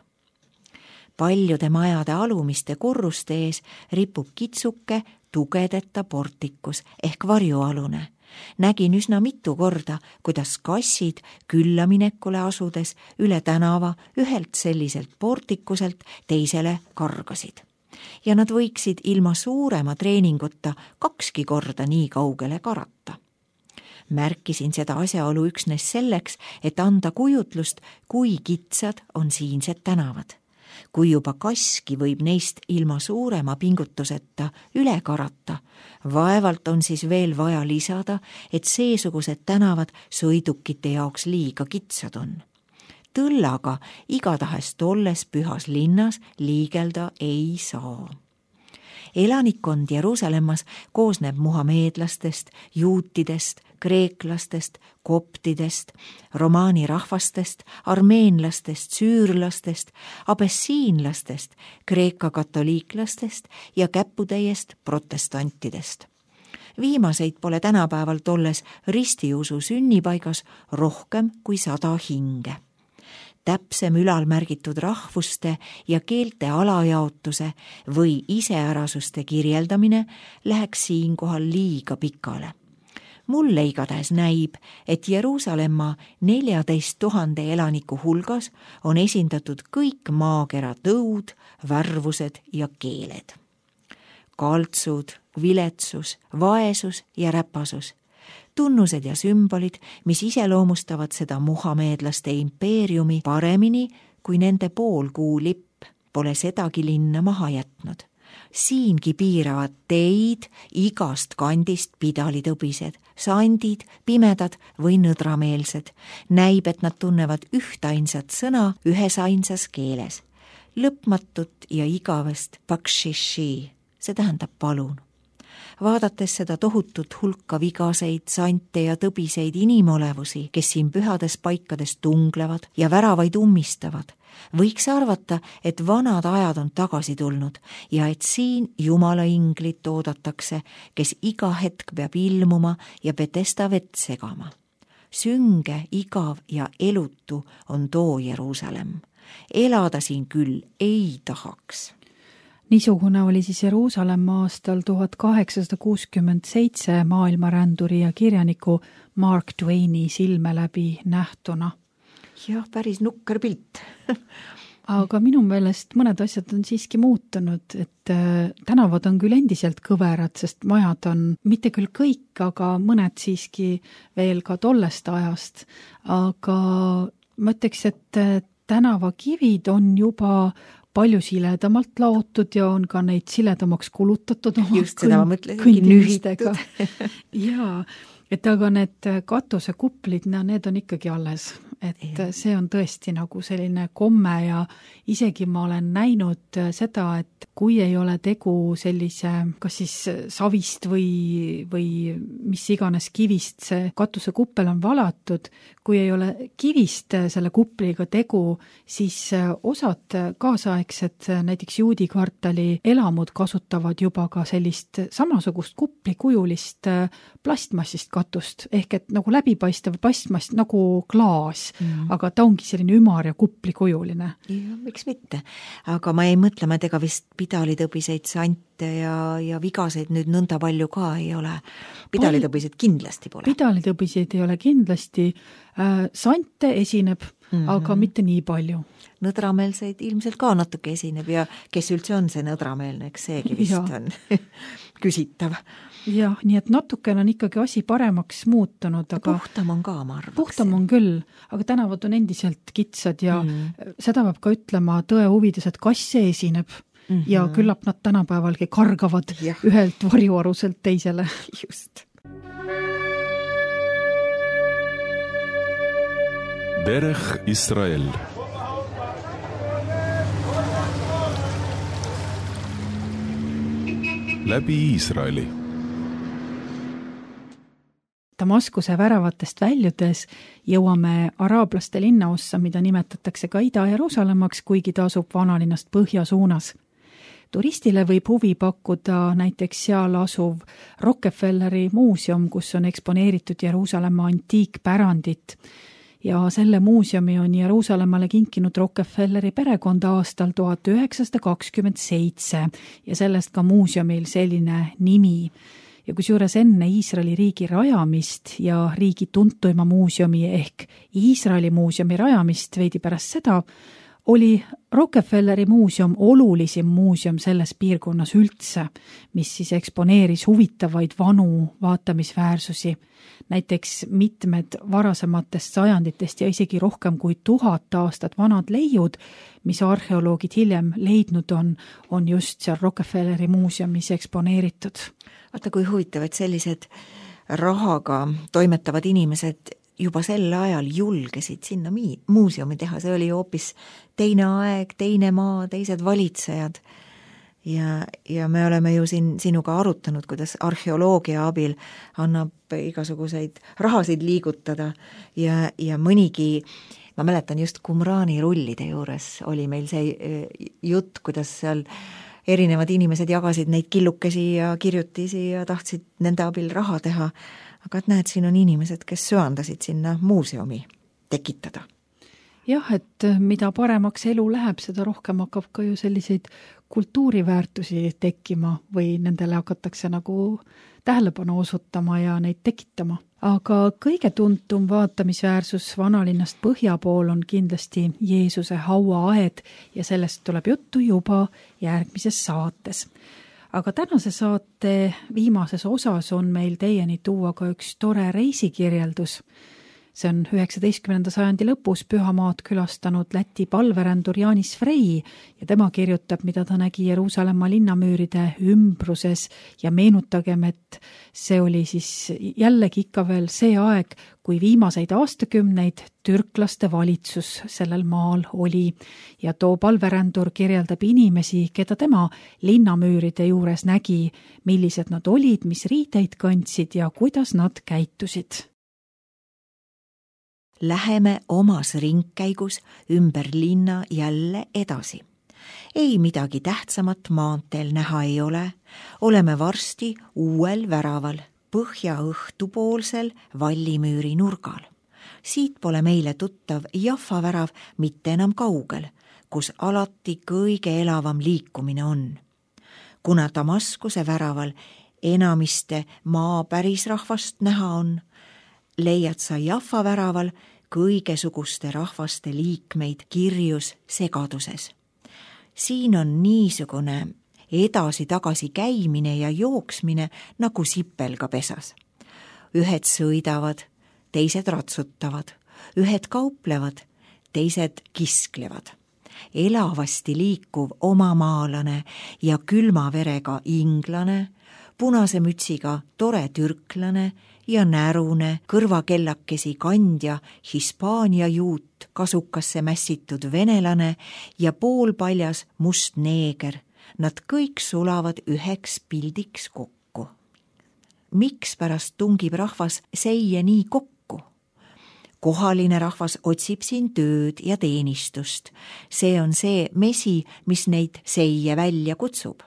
Paljude majade alumiste korruste ees ripub kitsuke tugedeta portikus ehk varjualune. Nägin üsna mitu korda, kuidas kassid küllaminekule asudes üle tänava ühelt selliselt portikuselt teisele kargasid. Ja nad võiksid ilma suurema treeninguta kakski korda nii kaugele karata. Märkisin seda asjaolu üksnes selleks, et anda kujutlust, kui kitsad on siinsed tänavad. Kui juba kaski võib neist ilma suurema pingutuseta üle karata, vaevalt on siis veel vaja lisada, et seesugused tänavad sõidukite jaoks liiga kitsad on. Tõllaga igatahes tolles pühas linnas liigelda ei saa. Elanikkond Jeruusalemmas koosneb muhameedlastest, juutidest, kreeklastest, koptidest, romaani rahvastest, armeenlastest, süürlastest, abessiinlastest, kreeka katoliiklastest ja käputäiest protestantidest. Viimaseid pole tänapäeval tolles ristiusu sünnipaigas rohkem kui sada hinge. Täpsem ülal märgitud rahvuste ja keelte alajaotuse või iseärasuste kirjeldamine läheks siinkohal liiga pikale. Mulle igatahes näib, et Jeruusalemma neljateist tuhande elaniku hulgas on esindatud kõik maakera tõud, värvused ja keeled. Kaltsud, viletsus, vaesus ja räpasus. Tunnused ja sümbolid, mis iseloomustavad seda muhameedlaste impeeriumi paremini, kui nende poolkuu lipp pole sedagi linna maha jätnud. Siingi piiravad teid igast kandist pidalitõbised, sandid, pimedad või nõdrameelsed. Näib, et nad tunnevad ühtainsat sõna ühes ainsas keeles. Lõpmatut ja igavest bakshishi, see tähendab palun. vaadates seda tohutut hulka vigaseid, sante ja tõbiseid inimolevusi, kes siin pühades paikades tunglevad ja väravaid ummistavad, võiks arvata, et vanad ajad on tagasi tulnud ja et siin Jumala inglit oodatakse, kes iga hetk peab ilmuma ja Betesta vett segama. Sünge, igav ja elutu on too Jeruusalemm. Elada siin küll ei tahaks. Niisugune oli siis Jeruusalemm aastal tuhat kaheksasada kuuskümmend seitse maailmaränduri ja kirjaniku Mark Twaini silme läbi nähtuna. Jah, päris nukker pilt. Aga minu meelest mõned asjad on siiski muutunud, et tänavad on küll endiselt kõverad, sest majad on mitte küll kõik, aga mõned siiski veel ka tollest ajast. Aga ma ütleks, et tänavakivid on juba palju siledamalt laotud ja on ka neid siledamaks kulutatud oma just seda ma mõtlesingi, nühitud. Jaa, et aga need katusekuplid, no need on ikkagi alles. Et ja. See on tõesti nagu selline komme ja isegi ma olen näinud seda, et kui ei ole tegu sellise, kas siis savist või, või mis iganes kivist see katusekuppel on valatud, kui ei ole kivist selle kupliga tegu, siis osad kaasaegsed näiteks juudi kvartali elamud kasutavad juba ka sellist samasugust kuplikujulist plastmassist katust, ehk et nagu läbipaistev plastmass nagu klaas. Mm. Aga ta ongi selline ümar ja kuplikujuline. Ja, miks mitte. Aga ma ei mõtlema, et ega vist pidalitõbiseid sante ja, ja vigaseid nüüd nõnda palju ka ei ole. Pidalitõbiseid kindlasti pole. Pidalitõbiseid ei ole kindlasti. Sante esineb, mm-hmm. aga mitte nii palju. Nõdrameelseid ilmselt ka natuke esineb ja kes üldse on see nõdrameelne, eks seegi vist ja. On küsitav. Jah, nii et natukene on ikkagi asi paremaks muutunud. Aga puhtam on ka, ma arvaks. Puhtam on küll, aga tänavad on endiselt kitsad ja mm. seda peab ka ütlema tõe huvides, et kasse esineb mm-hmm. ja küllap nad tänapäevalgi kargavad ja. Ühelt varjuaruselt teisele. Just. דרך ישראל. läbi Iisraeli. Damaskuse väravatest väljudes jõuame araablaste linnaossa, mida nimetatakse ka Ida-Jeruusalemmaks, kuigi ta asub vanalinnast põhjasuunas. Turistile võib huvi pakkuda näiteks seal asuv Rockefelleri muuseum, kus on eksponeeritud Jeruusalemma antiikpärandit. Ja selle muuseumi on Jeruusalemmale kinkinud Rockefelleri perekond aastal tuhat üheksasada kakskümmend seitse ja sellest ka muuseumil selline nimi. Ja kusjuures enne Iisraeli riigi rajamist ja riigi tuntuima muuseumi ehk Iisraeli muuseumi rajamist veidi pärast seda, oli Rockefelleri muuseum olulisim muuseum selles piirkonnas üldse, mis siis eksponeeris huvitavaid vanu vaatamisväärsusi. Näiteks mitmed varasematest sajanditest ja isegi rohkem kui tuhat aastat vanad leiud, mis arheoloogid hiljem leidnud on, on just seal Rockefelleri muuseumis eksponeeritud. Vaata, kui huvitavad sellised rahaga toimetavad inimesed juba sel ajal julgesid sinna muuseumi teha, see oli hoopis teine aeg, teine maa, teised valitsejad. Ja, ja me oleme ju siin sinuga arutanud, kuidas arheoloogia abil annab igasuguseid rahasid liigutada ja, ja mõnigi, ma mäletan just Qumrani rullide juures oli meil see jutt, kuidas seal erinevad inimesed jagasid neid killukesi ja kirjutisi ja tahtsid nende abil raha teha. Aga et näed, siin on inimesed, kes söandasid sinna muuseumi tekitada. Jah, et mida paremaks elu läheb, seda rohkem hakkab ka ju selliseid kultuuriväärtusi tekkima või nendele hakatakse nagu tähelepanu osutama ja neid tekitama. Aga kõige tuntum vaatamisväärsus vanalinnast põhja pool on kindlasti Jeesuse hauaaed ja sellest tuleb juttu juba järgmises saates. Aga tänase saate viimases osas on meil teieni tuua ka üks tore reisikirjeldus. see on üheksateistkümnenda sajandi lõpus pühamaad külastanud Läti palverändur Janis Frey ja tema kirjutab, mida ta nägi Jeruusalemma linnamüüride ümbruses ja meenutagem, et see oli siis jällegi ikka veel see aeg, kui viimaseid aastakümneid türklaste valitsus sellel maal oli ja too palverändur kirjeldab inimesi, keda tema linnamüüride juures nägi, millised nad olid, mis riideid kandsid ja kuidas nad käitusid. Läheme omas ringkäigus ümber linna jälle edasi. Ei midagi tähtsamat maanteel näha ei ole. Oleme varsti uuel väraval, põhja õhtupoolsel vallimüüri nurgal. Siit pole meile tuttav Jaffa värav mitte enam kaugel, kus alati kõige elavam liikumine on. Kuna Damaskuse väraval enamiste maa pärisrahvast näha on, leiad sa Jaffa väraval kõigesuguste rahvaste liikmeid kirjus segaduses. Siin on niisugune edasi-tagasi käimine ja jooksmine nagu sipelga pesas. Ühed sõidavad, teised ratsutavad, ühed kauplevad, teised kisklevad. Elavasti liikuv omamaalane ja külma verega inglane, punase mütsiga tore türklane ja närune kõrvakellakesi kandja Hispaania juut, kasukasse mässitud venelane ja poolpaljas must neeger. Nad kõik sulavad üheks pildiks kokku. Miks pärast tungib rahvas seie nii kokku? Kohaline rahvas otsib siin tööd ja teenistust. See on see mesi, mis neid seie välja kutsub.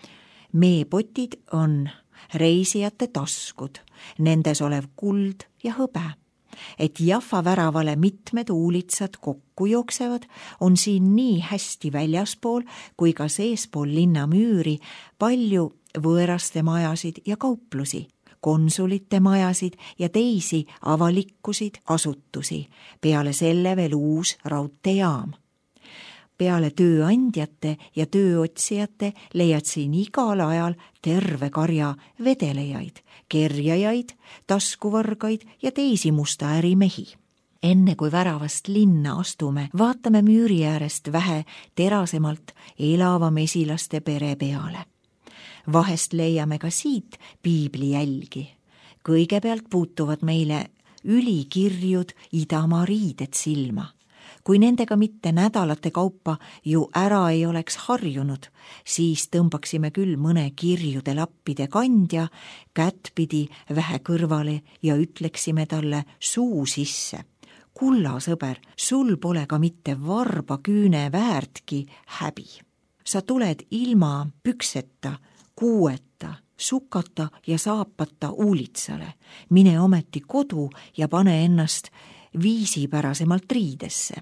Meepotid on reisijate taskud, nendes olev kuld ja hõbe. Et Jaffa väravale mitmed uulitsad kokku jooksevad, on siin nii hästi väljaspool kui ka seespool linna müüri palju võõraste majasid ja kauplusi, konsulite majasid ja teisi avalikkusid asutusi, peale selle veel uus raudteejaam. Peale tööandjate ja tööotsijate leiad siin igal ajal terve karja vedelejaid, kerjajaid, taskuvargaid ja teisi musta ärimehi. Enne kui väravast linna astume, vaatame müüri äärest vähe terasemalt elava mesilaste pere peale. Vahest leiame ka siit piibli jälgi. Kõigepealt puutuvad meile ülikirjud idamaa riided silma. Kui nendega mitte nädalate kaupa ju ära ei oleks harjunud, siis tõmbaksime küll mõne kirjude lappide kandja kättpidi vähe kõrvale ja ütleksime talle suu sisse. Kulla sõber, sul pole ka mitte varba küüne väärtki häbi. Sa tuled ilma pükseta, kuueta, sukata ja saapata uulitsale. Mine ometi kodu ja pane ennast viisipärasemalt riidesse.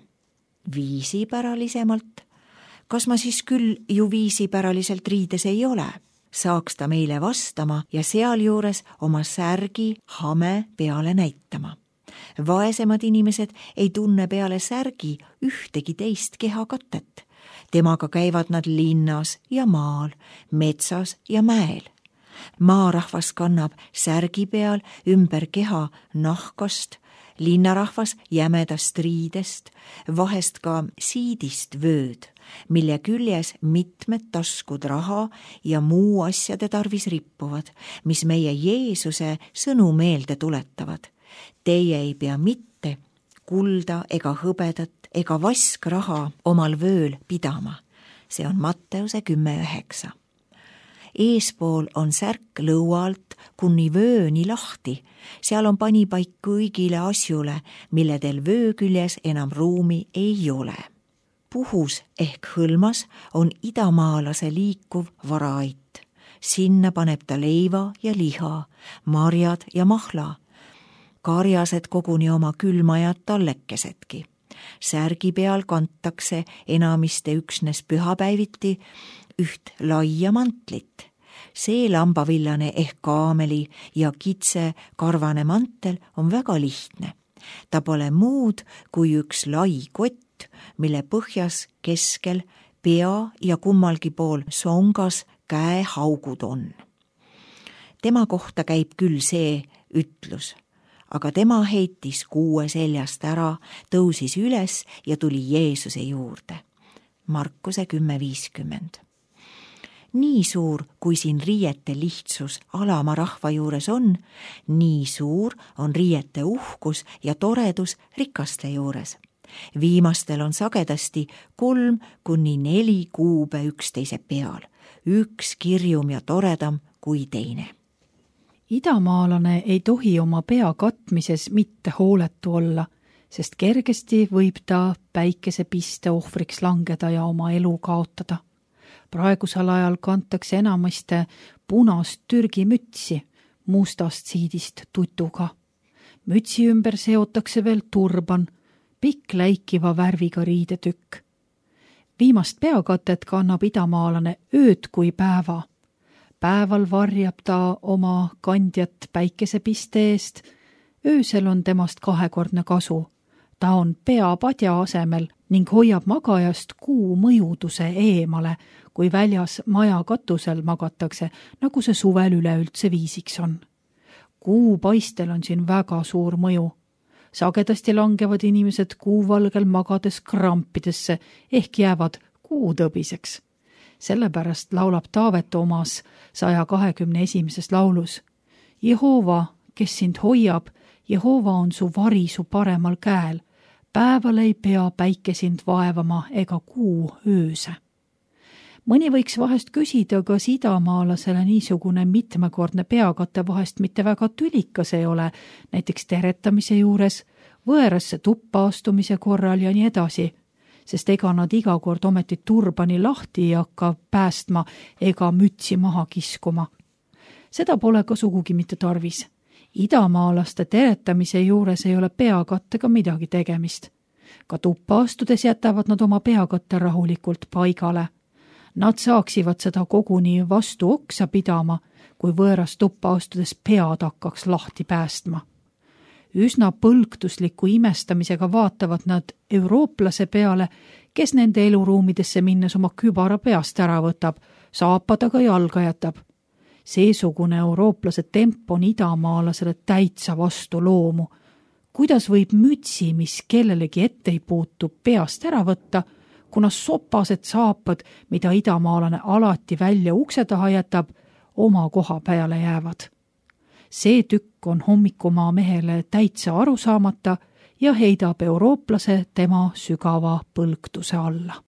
Viisipäralisemalt? Kas ma siis küll ju viisipäraliselt riides ei ole? Saaks ta meile vastama ja sealjuures oma särgi hame peale näitama. Vaesemad inimesed ei tunne peale särgi ühtegi teist kehakatet. Temaga käivad nad linnas ja maal, metsas ja mäel. Maarahvas kannab särgi peal ümber keha nahkast, linnarahvas jämedast riidest, vahest ka siidist vööd, mille küljes mitmed taskud raha ja muu asjade tarvis rippuvad, mis meie Jeesuse sõnu meelde tuletavad. Teie ei pea mitte kulda ega hõbedat ega vaskraha omal vööl pidama. See on Matteuse kümme üheksa. Eespool on särk lõua alt kuni vööni lahti. Seal on panipaik kõigile asjule, milledel vöö küljes enam ruumi ei ole. Puhus ehk hõlmas on idamaalase liikuv varaait. Sinna paneb ta leiva ja liha, marjad ja mahla. Karjased koguni oma külmajad tallekesedki. Särgi peal kantakse enamiste üksnes pühapäiviti üht laia mantlit. See lambavillane ehk kaameli ja kitse karvane mantel on väga lihtne. Ta pole muud kui üks lai kott, mille põhjas keskel pea ja kummalgi pool songas käehaugud on. Tema kohta käib küll see ütlus. aga tema heitis kuue seljast ära, tõusis üles ja tuli Jeesuse juurde. Markuse kümme viiskümmend. Nii suur, kui siin riiete lihtsus alama rahva juures on, nii suur on riiete uhkus ja toredus rikaste juures. Viimastel on sagedasti kolm kuni neli kuube üksteise peal, üks kirjum ja toredam kui teine. Idamaalane ei tohi oma pea katmises mitte hooletu olla, sest kergesti võib ta päikese piste ohvriks langeda ja oma elu kaotada. Praegusel ajal kantakse enamasti punast Türgi mütsi mustast siidist tutuga. Mütsi ümber seotakse veel turban, pikk läikiva värviga riidetükk. Viimast peakatet kannab idamaalane ööd kui päeva. Päeval varjab ta oma kandjat päikesepiste eest, öösel on temast kahekordne kasu. Ta on peapadja asemel ning hoiab magajast kuu mõjuduse eemale, kui väljas maja katusel magatakse, nagu see suvel üleüldse viisiks on. Kuu paistel on siin väga suur mõju. Sagedasti langevad inimesed kuuvalgel magades krampidesse ehk jäävad kuutõbiseks. Sellepärast laulab Taavet omas saja kahekümne esimeses laulus. Jehova, kes sind hoiab, Jehova on su vari su paremal käel. Päeval ei pea päike sind vaevama ega kuu ööse. Mõni võiks vahest küsida, kas idamaalasele niisugune mitmekordne peakate vahest mitte väga tülikas ei ole, näiteks teretamise juures, võõrasse tuppa astumise korral ja nii edasi, sest ega nad iga kord ometi turbani lahti ei hakka päästma ega mütsi maha kiskuma. Seda pole ka sugugi mitte tarvis. Idamaalaste teretamise juures ei ole peakattega midagi tegemist. Ka tuppa astudes jätavad nad oma peakatte rahulikult paigale. Nad saaksivad seda koguni vastu oksa pidama, kui võõras tuppa astudes pead hakkaks lahti päästma. Üsna põlgtusliku imestamisega vaatavad nad eurooplase peale, kes nende eluruumidesse minnes oma kübara peast ära võtab, saapad aga jalga jätab. Seesugune eurooplase temp on idamaalasele täitsa vastu loomu. Kuidas võib mütsi, mis kellelegi ette ei puutu, peast ära võtta, kuna sopased saapad, mida idamaalane alati välja ukse taha jätab, oma koha peale jäävad. See tükk on hommikumaa mehele täitsa aru saamata ja heidab eurooplase tema sügava põlgtuse alla.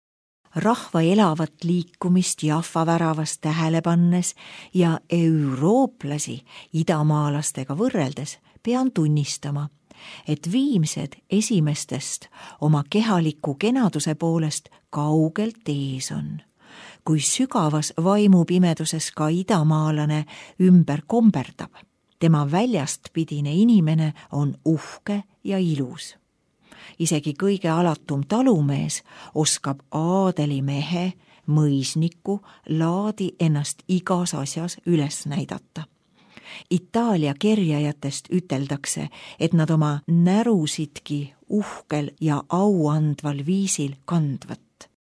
Rahva elavat liikumist Jaffa väravast tähele pannes ja eurooplasi idamaalastega võrreldes pean tunnistama, et viimsed esimestest oma kehaliku kenaduse poolest kaugelt ees on. Kui sügavas vaimupimeduses ka idamaalane ümber komberdab, tema väljastpidine inimene on uhke ja ilus. Isegi kõige alatum talumees oskab aadelimehe, mõisniku laadi ennast igas asjas üles näidata. Itaalia kerjajatest üteldakse, et nad oma närusidki uhkel ja auandval viisil kandvat.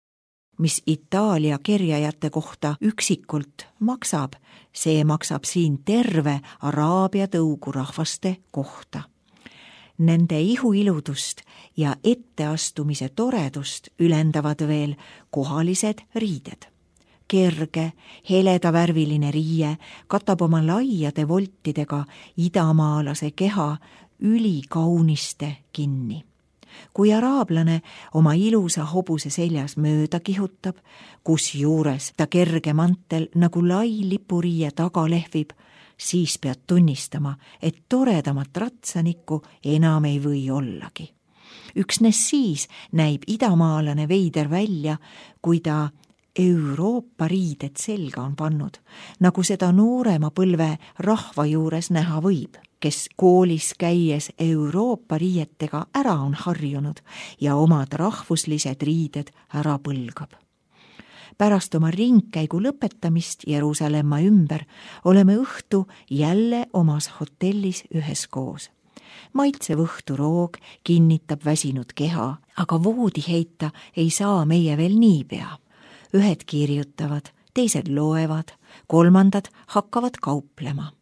Mis Itaalia kerjajate kohta üksikult maksab, see maksab siin terve Araabia tõugurahvaste kohta. Nende ihuiludust ja etteastumise toredust ülendavad veel kohalised riided. Kerge, heledavärviline riie katab oma laiade voltidega idamaalase keha ülikauniste kinni. Kui araablane oma ilusa hobuse seljas mööda kihutab, kus juures ta kerge mantel nagu lai lipuriie taga lehvib, siis pead tunnistama, et toredamat ratsanikku enam ei või ollagi. Üksnes siis näib idamaalane veider välja, kui ta Euroopa riided selga on pannud, nagu seda noorema põlve rahva juures näha võib, kes koolis käies Euroopa riietega ära on harjunud ja omad rahvuslised riided ära põlgab. Pärast oma ringkäigu lõpetamist Jeruusalemma ümber oleme õhtu jälle omas hotellis üheskoos. Maitsev õhturoog kinnitab väsinud keha, aga voodi heita ei saa meie veel niipea. Ühed kirjutavad, teised loevad, kolmandad hakkavad kauplema.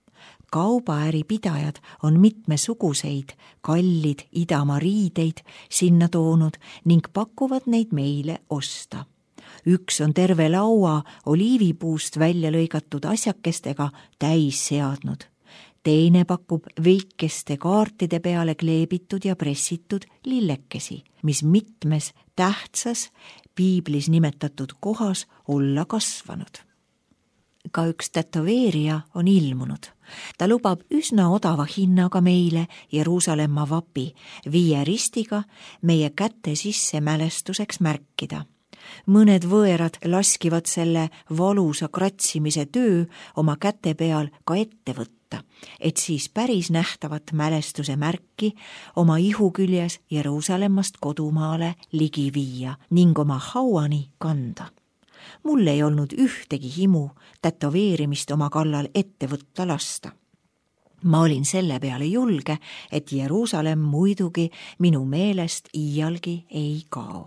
kaubaäripidajad on mitmesuguseid kallid Idamaa riideid sinna toonud ning pakuvad neid meile osta. Üks on terve laua oliivipuust välja lõigatud asjakestega täis seadnud. Teine pakub veikeste kaartide peale kleebitud ja pressitud lillekesi, mis mitmes tähtsas piiblis nimetatud kohas olla kasvanud. Ka üks tätoveerija on ilmunud. Ta lubab üsna odava hinnaga meile Jeruusalemma vapi viie ristiga meie käte sisse mälestuseks märkida. Mõned võõrad laskivad selle valusa kratsimise töö oma käte peal ka ette võtta, et siis päris nähtavat mälestuse märki oma ihu küljes Jeruusalemmast kodumaale ligi viia ning oma hauani kanda. Mul ei olnud ühtegi himu tätoveerimist oma kallal ette võtta lasta. Ma olin selle peale julge, et Jeruusalemm muidugi minu meelest iialgi ei kao.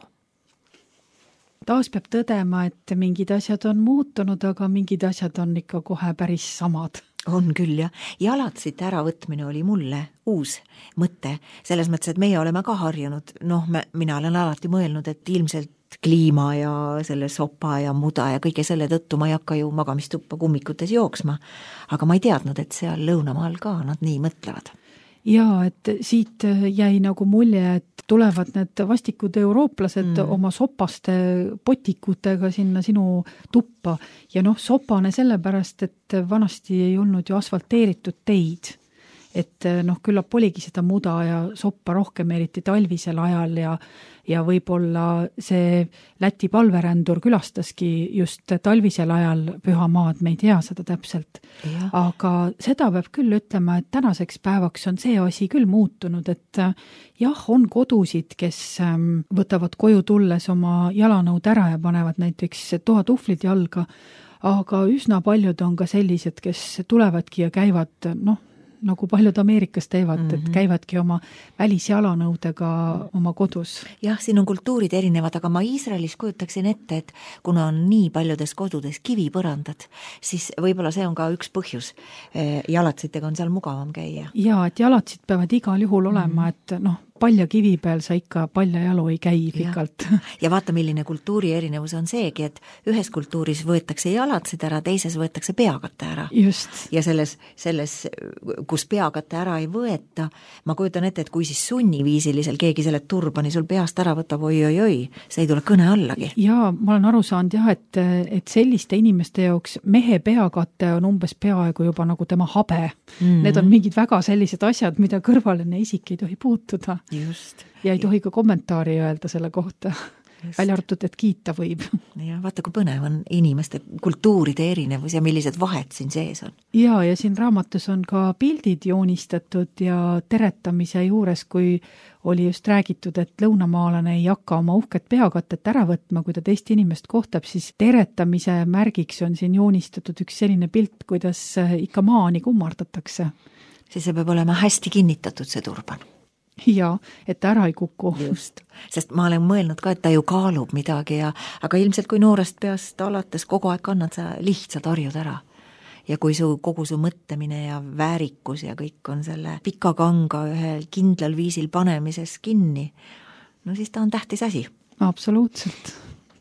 Taas peab tõdema, et mingid asjad on muutunud, aga mingid asjad on ikka kohe päris samad. On küll, jah. Jalatsite äravõtmine oli mulle uus mõte. Selles mõttes, et meie oleme ka harjunud. Noh, me, mina olen alati mõelnud, et ilmselt kliima ja selle sopa ja muda ja kõige selle tõttu ma ei hakka ju magamistuppa kummikutes jooksma. Aga ma ei teadnud, et seal lõunamaal ka nad nii mõtlevad. Jaa, et siit jäi nagu mulje, et tulevad need vastikud eurooplased mm. oma sopaste potikutega sinna sinu tuppa. Ja noh, sopane sellepärast, et vanasti ei olnud ju asfalteeritud teid. Et noh, küllap oligi seda muda ja soppa rohkem eriti talvisel ajal ja, ja võib-olla see Läti palverändur külastaski just talvisel ajal Pühamaad, me ei tea seda täpselt. Ja. Aga seda peab küll ütlema, et tänaseks päevaks on see asi küll muutunud, et jah, on kodusid, kes võtavad koju tulles oma jalanõud ära ja panevad näiteks toatuflid jalga, aga üsna paljud on ka sellised, kes tulevadki ja käivad, noh, nagu paljud Ameerikas teevad, mm-hmm. et käivadki oma välisjalanõudega oma kodus. Jah, siin on kultuurid erinevad, aga ma Iisraelis kujutaksin ette, et kuna on nii paljudes kodudes kivipõrandad, siis võib-olla see on ka üks põhjus. Jalatsitega on seal mugavam käia. Jaa, et jalatsid peavad igal juhul olema, mm-hmm. et noh, palja kivi peal sa ikka palja jalu ei käi pikalt. Ja, ja vaata, milline kultuuri erinevus on seegi, et ühes kultuuris võetakse jalatsid ära, teises võetakse peakatte ära. Just. Ja selles, selles, kus peakatte ära ei võeta, ma kujutan ette, et kui siis sunniviisilisel keegi selle turbani sul peast ära võtab, oi, oi, oi, see ei tule kõne allagi. Jaa, ma olen aru saanud jah, et, et selliste inimeste jaoks mehe peakatte on umbes peaaegu juba nagu tema habe. Mm-hmm. Need on mingid väga sellised asjad, mida kõrvaline isik ei tohi puutuda. Just. Ja ei tohi ka kommentaari öelda selle kohta. Välja arvatud, et kiita võib. Ja vaata, kui põnev on inimeste kultuuride erinevus ja millised vahed siin sees on. Ja, ja siin raamatus on ka pildid joonistatud ja teretamise juures, kui oli just räägitud, et lõunamaalane ei hakka oma uhket peakatet ära võtma, kui ta teist inimest kohtab, siis teretamise märgiks on siin joonistatud üks selline pilt, kuidas ikka maani kummardatakse. Siis see peab olema hästi kinnitatud, see turban. Ja, et ära ei kuku. Just, sest ma olen mõelnud ka, et ta ju kaalub midagi, ja, aga ilmselt kui noorest peast alates kogu aeg kannad sa lihtsalt harjud ära. Ja kui su, kogu su mõtlemine ja väärikus ja kõik on selle pika kanga ühel kindlal viisil panemises kinni, no siis ta on tähtis asi. Absoluutselt.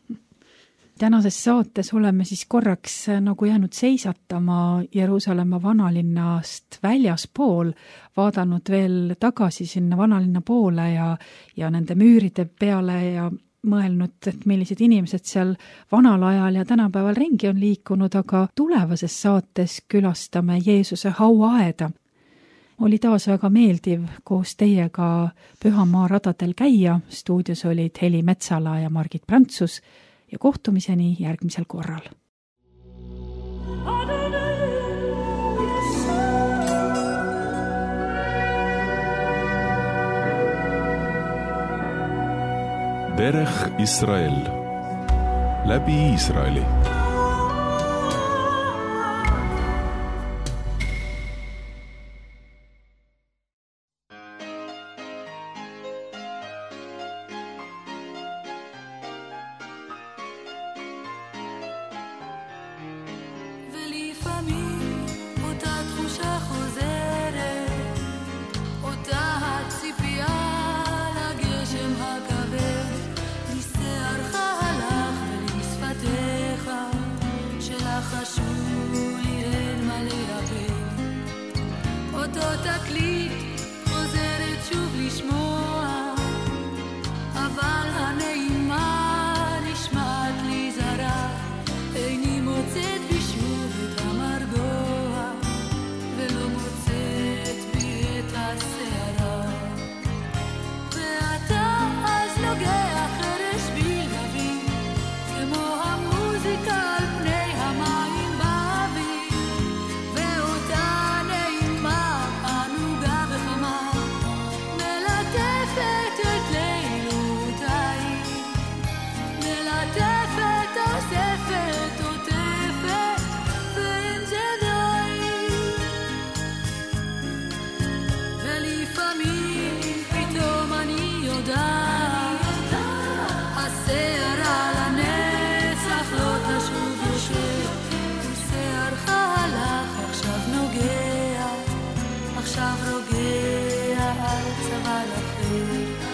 Tänases saates oleme siis korraks nagu jäänud seisatama Jeruusalemma vanalinnast väljaspool, vaadanud veel tagasi sinna vanalinna poole ja, ja nende müüride peale ja mõelnud, et millised inimesed seal vanal ajal ja tänapäeval ringi on liikunud, aga tulevases saates külastame Jeesuse hauaaeda. Oli taas väga meeldiv koos teiega Pühamaa radadel käia, stuudios olid Heli Metsala ja Margit Prantsus, ja kohtumiseni järgmisel korral. Derech Israel. Läbi Iisraeli. ולפעמים אותה תחושה חוזרת אותו תקליט חוזרת שוב לשמוע, אבל הנעימה נשמעת לי זרה, איני מוצאת בי שוב את המרגוע, ולא מוצאת בי את השערה. ואתה אז נוגע חרש בלבבי, כמו המוזיקה על פני המים באוויר, ואותה נעימה ענוגה וחמה מלטפת את לילותיי, מלטפת אוספת עוטפת ואין זה די. ולפעמים פתאום אני יודעת, השערה לנצח לא תשוב יושב, ושערך הלך עכשיו נוגע, עכשיו רוגע על צוואר אחר.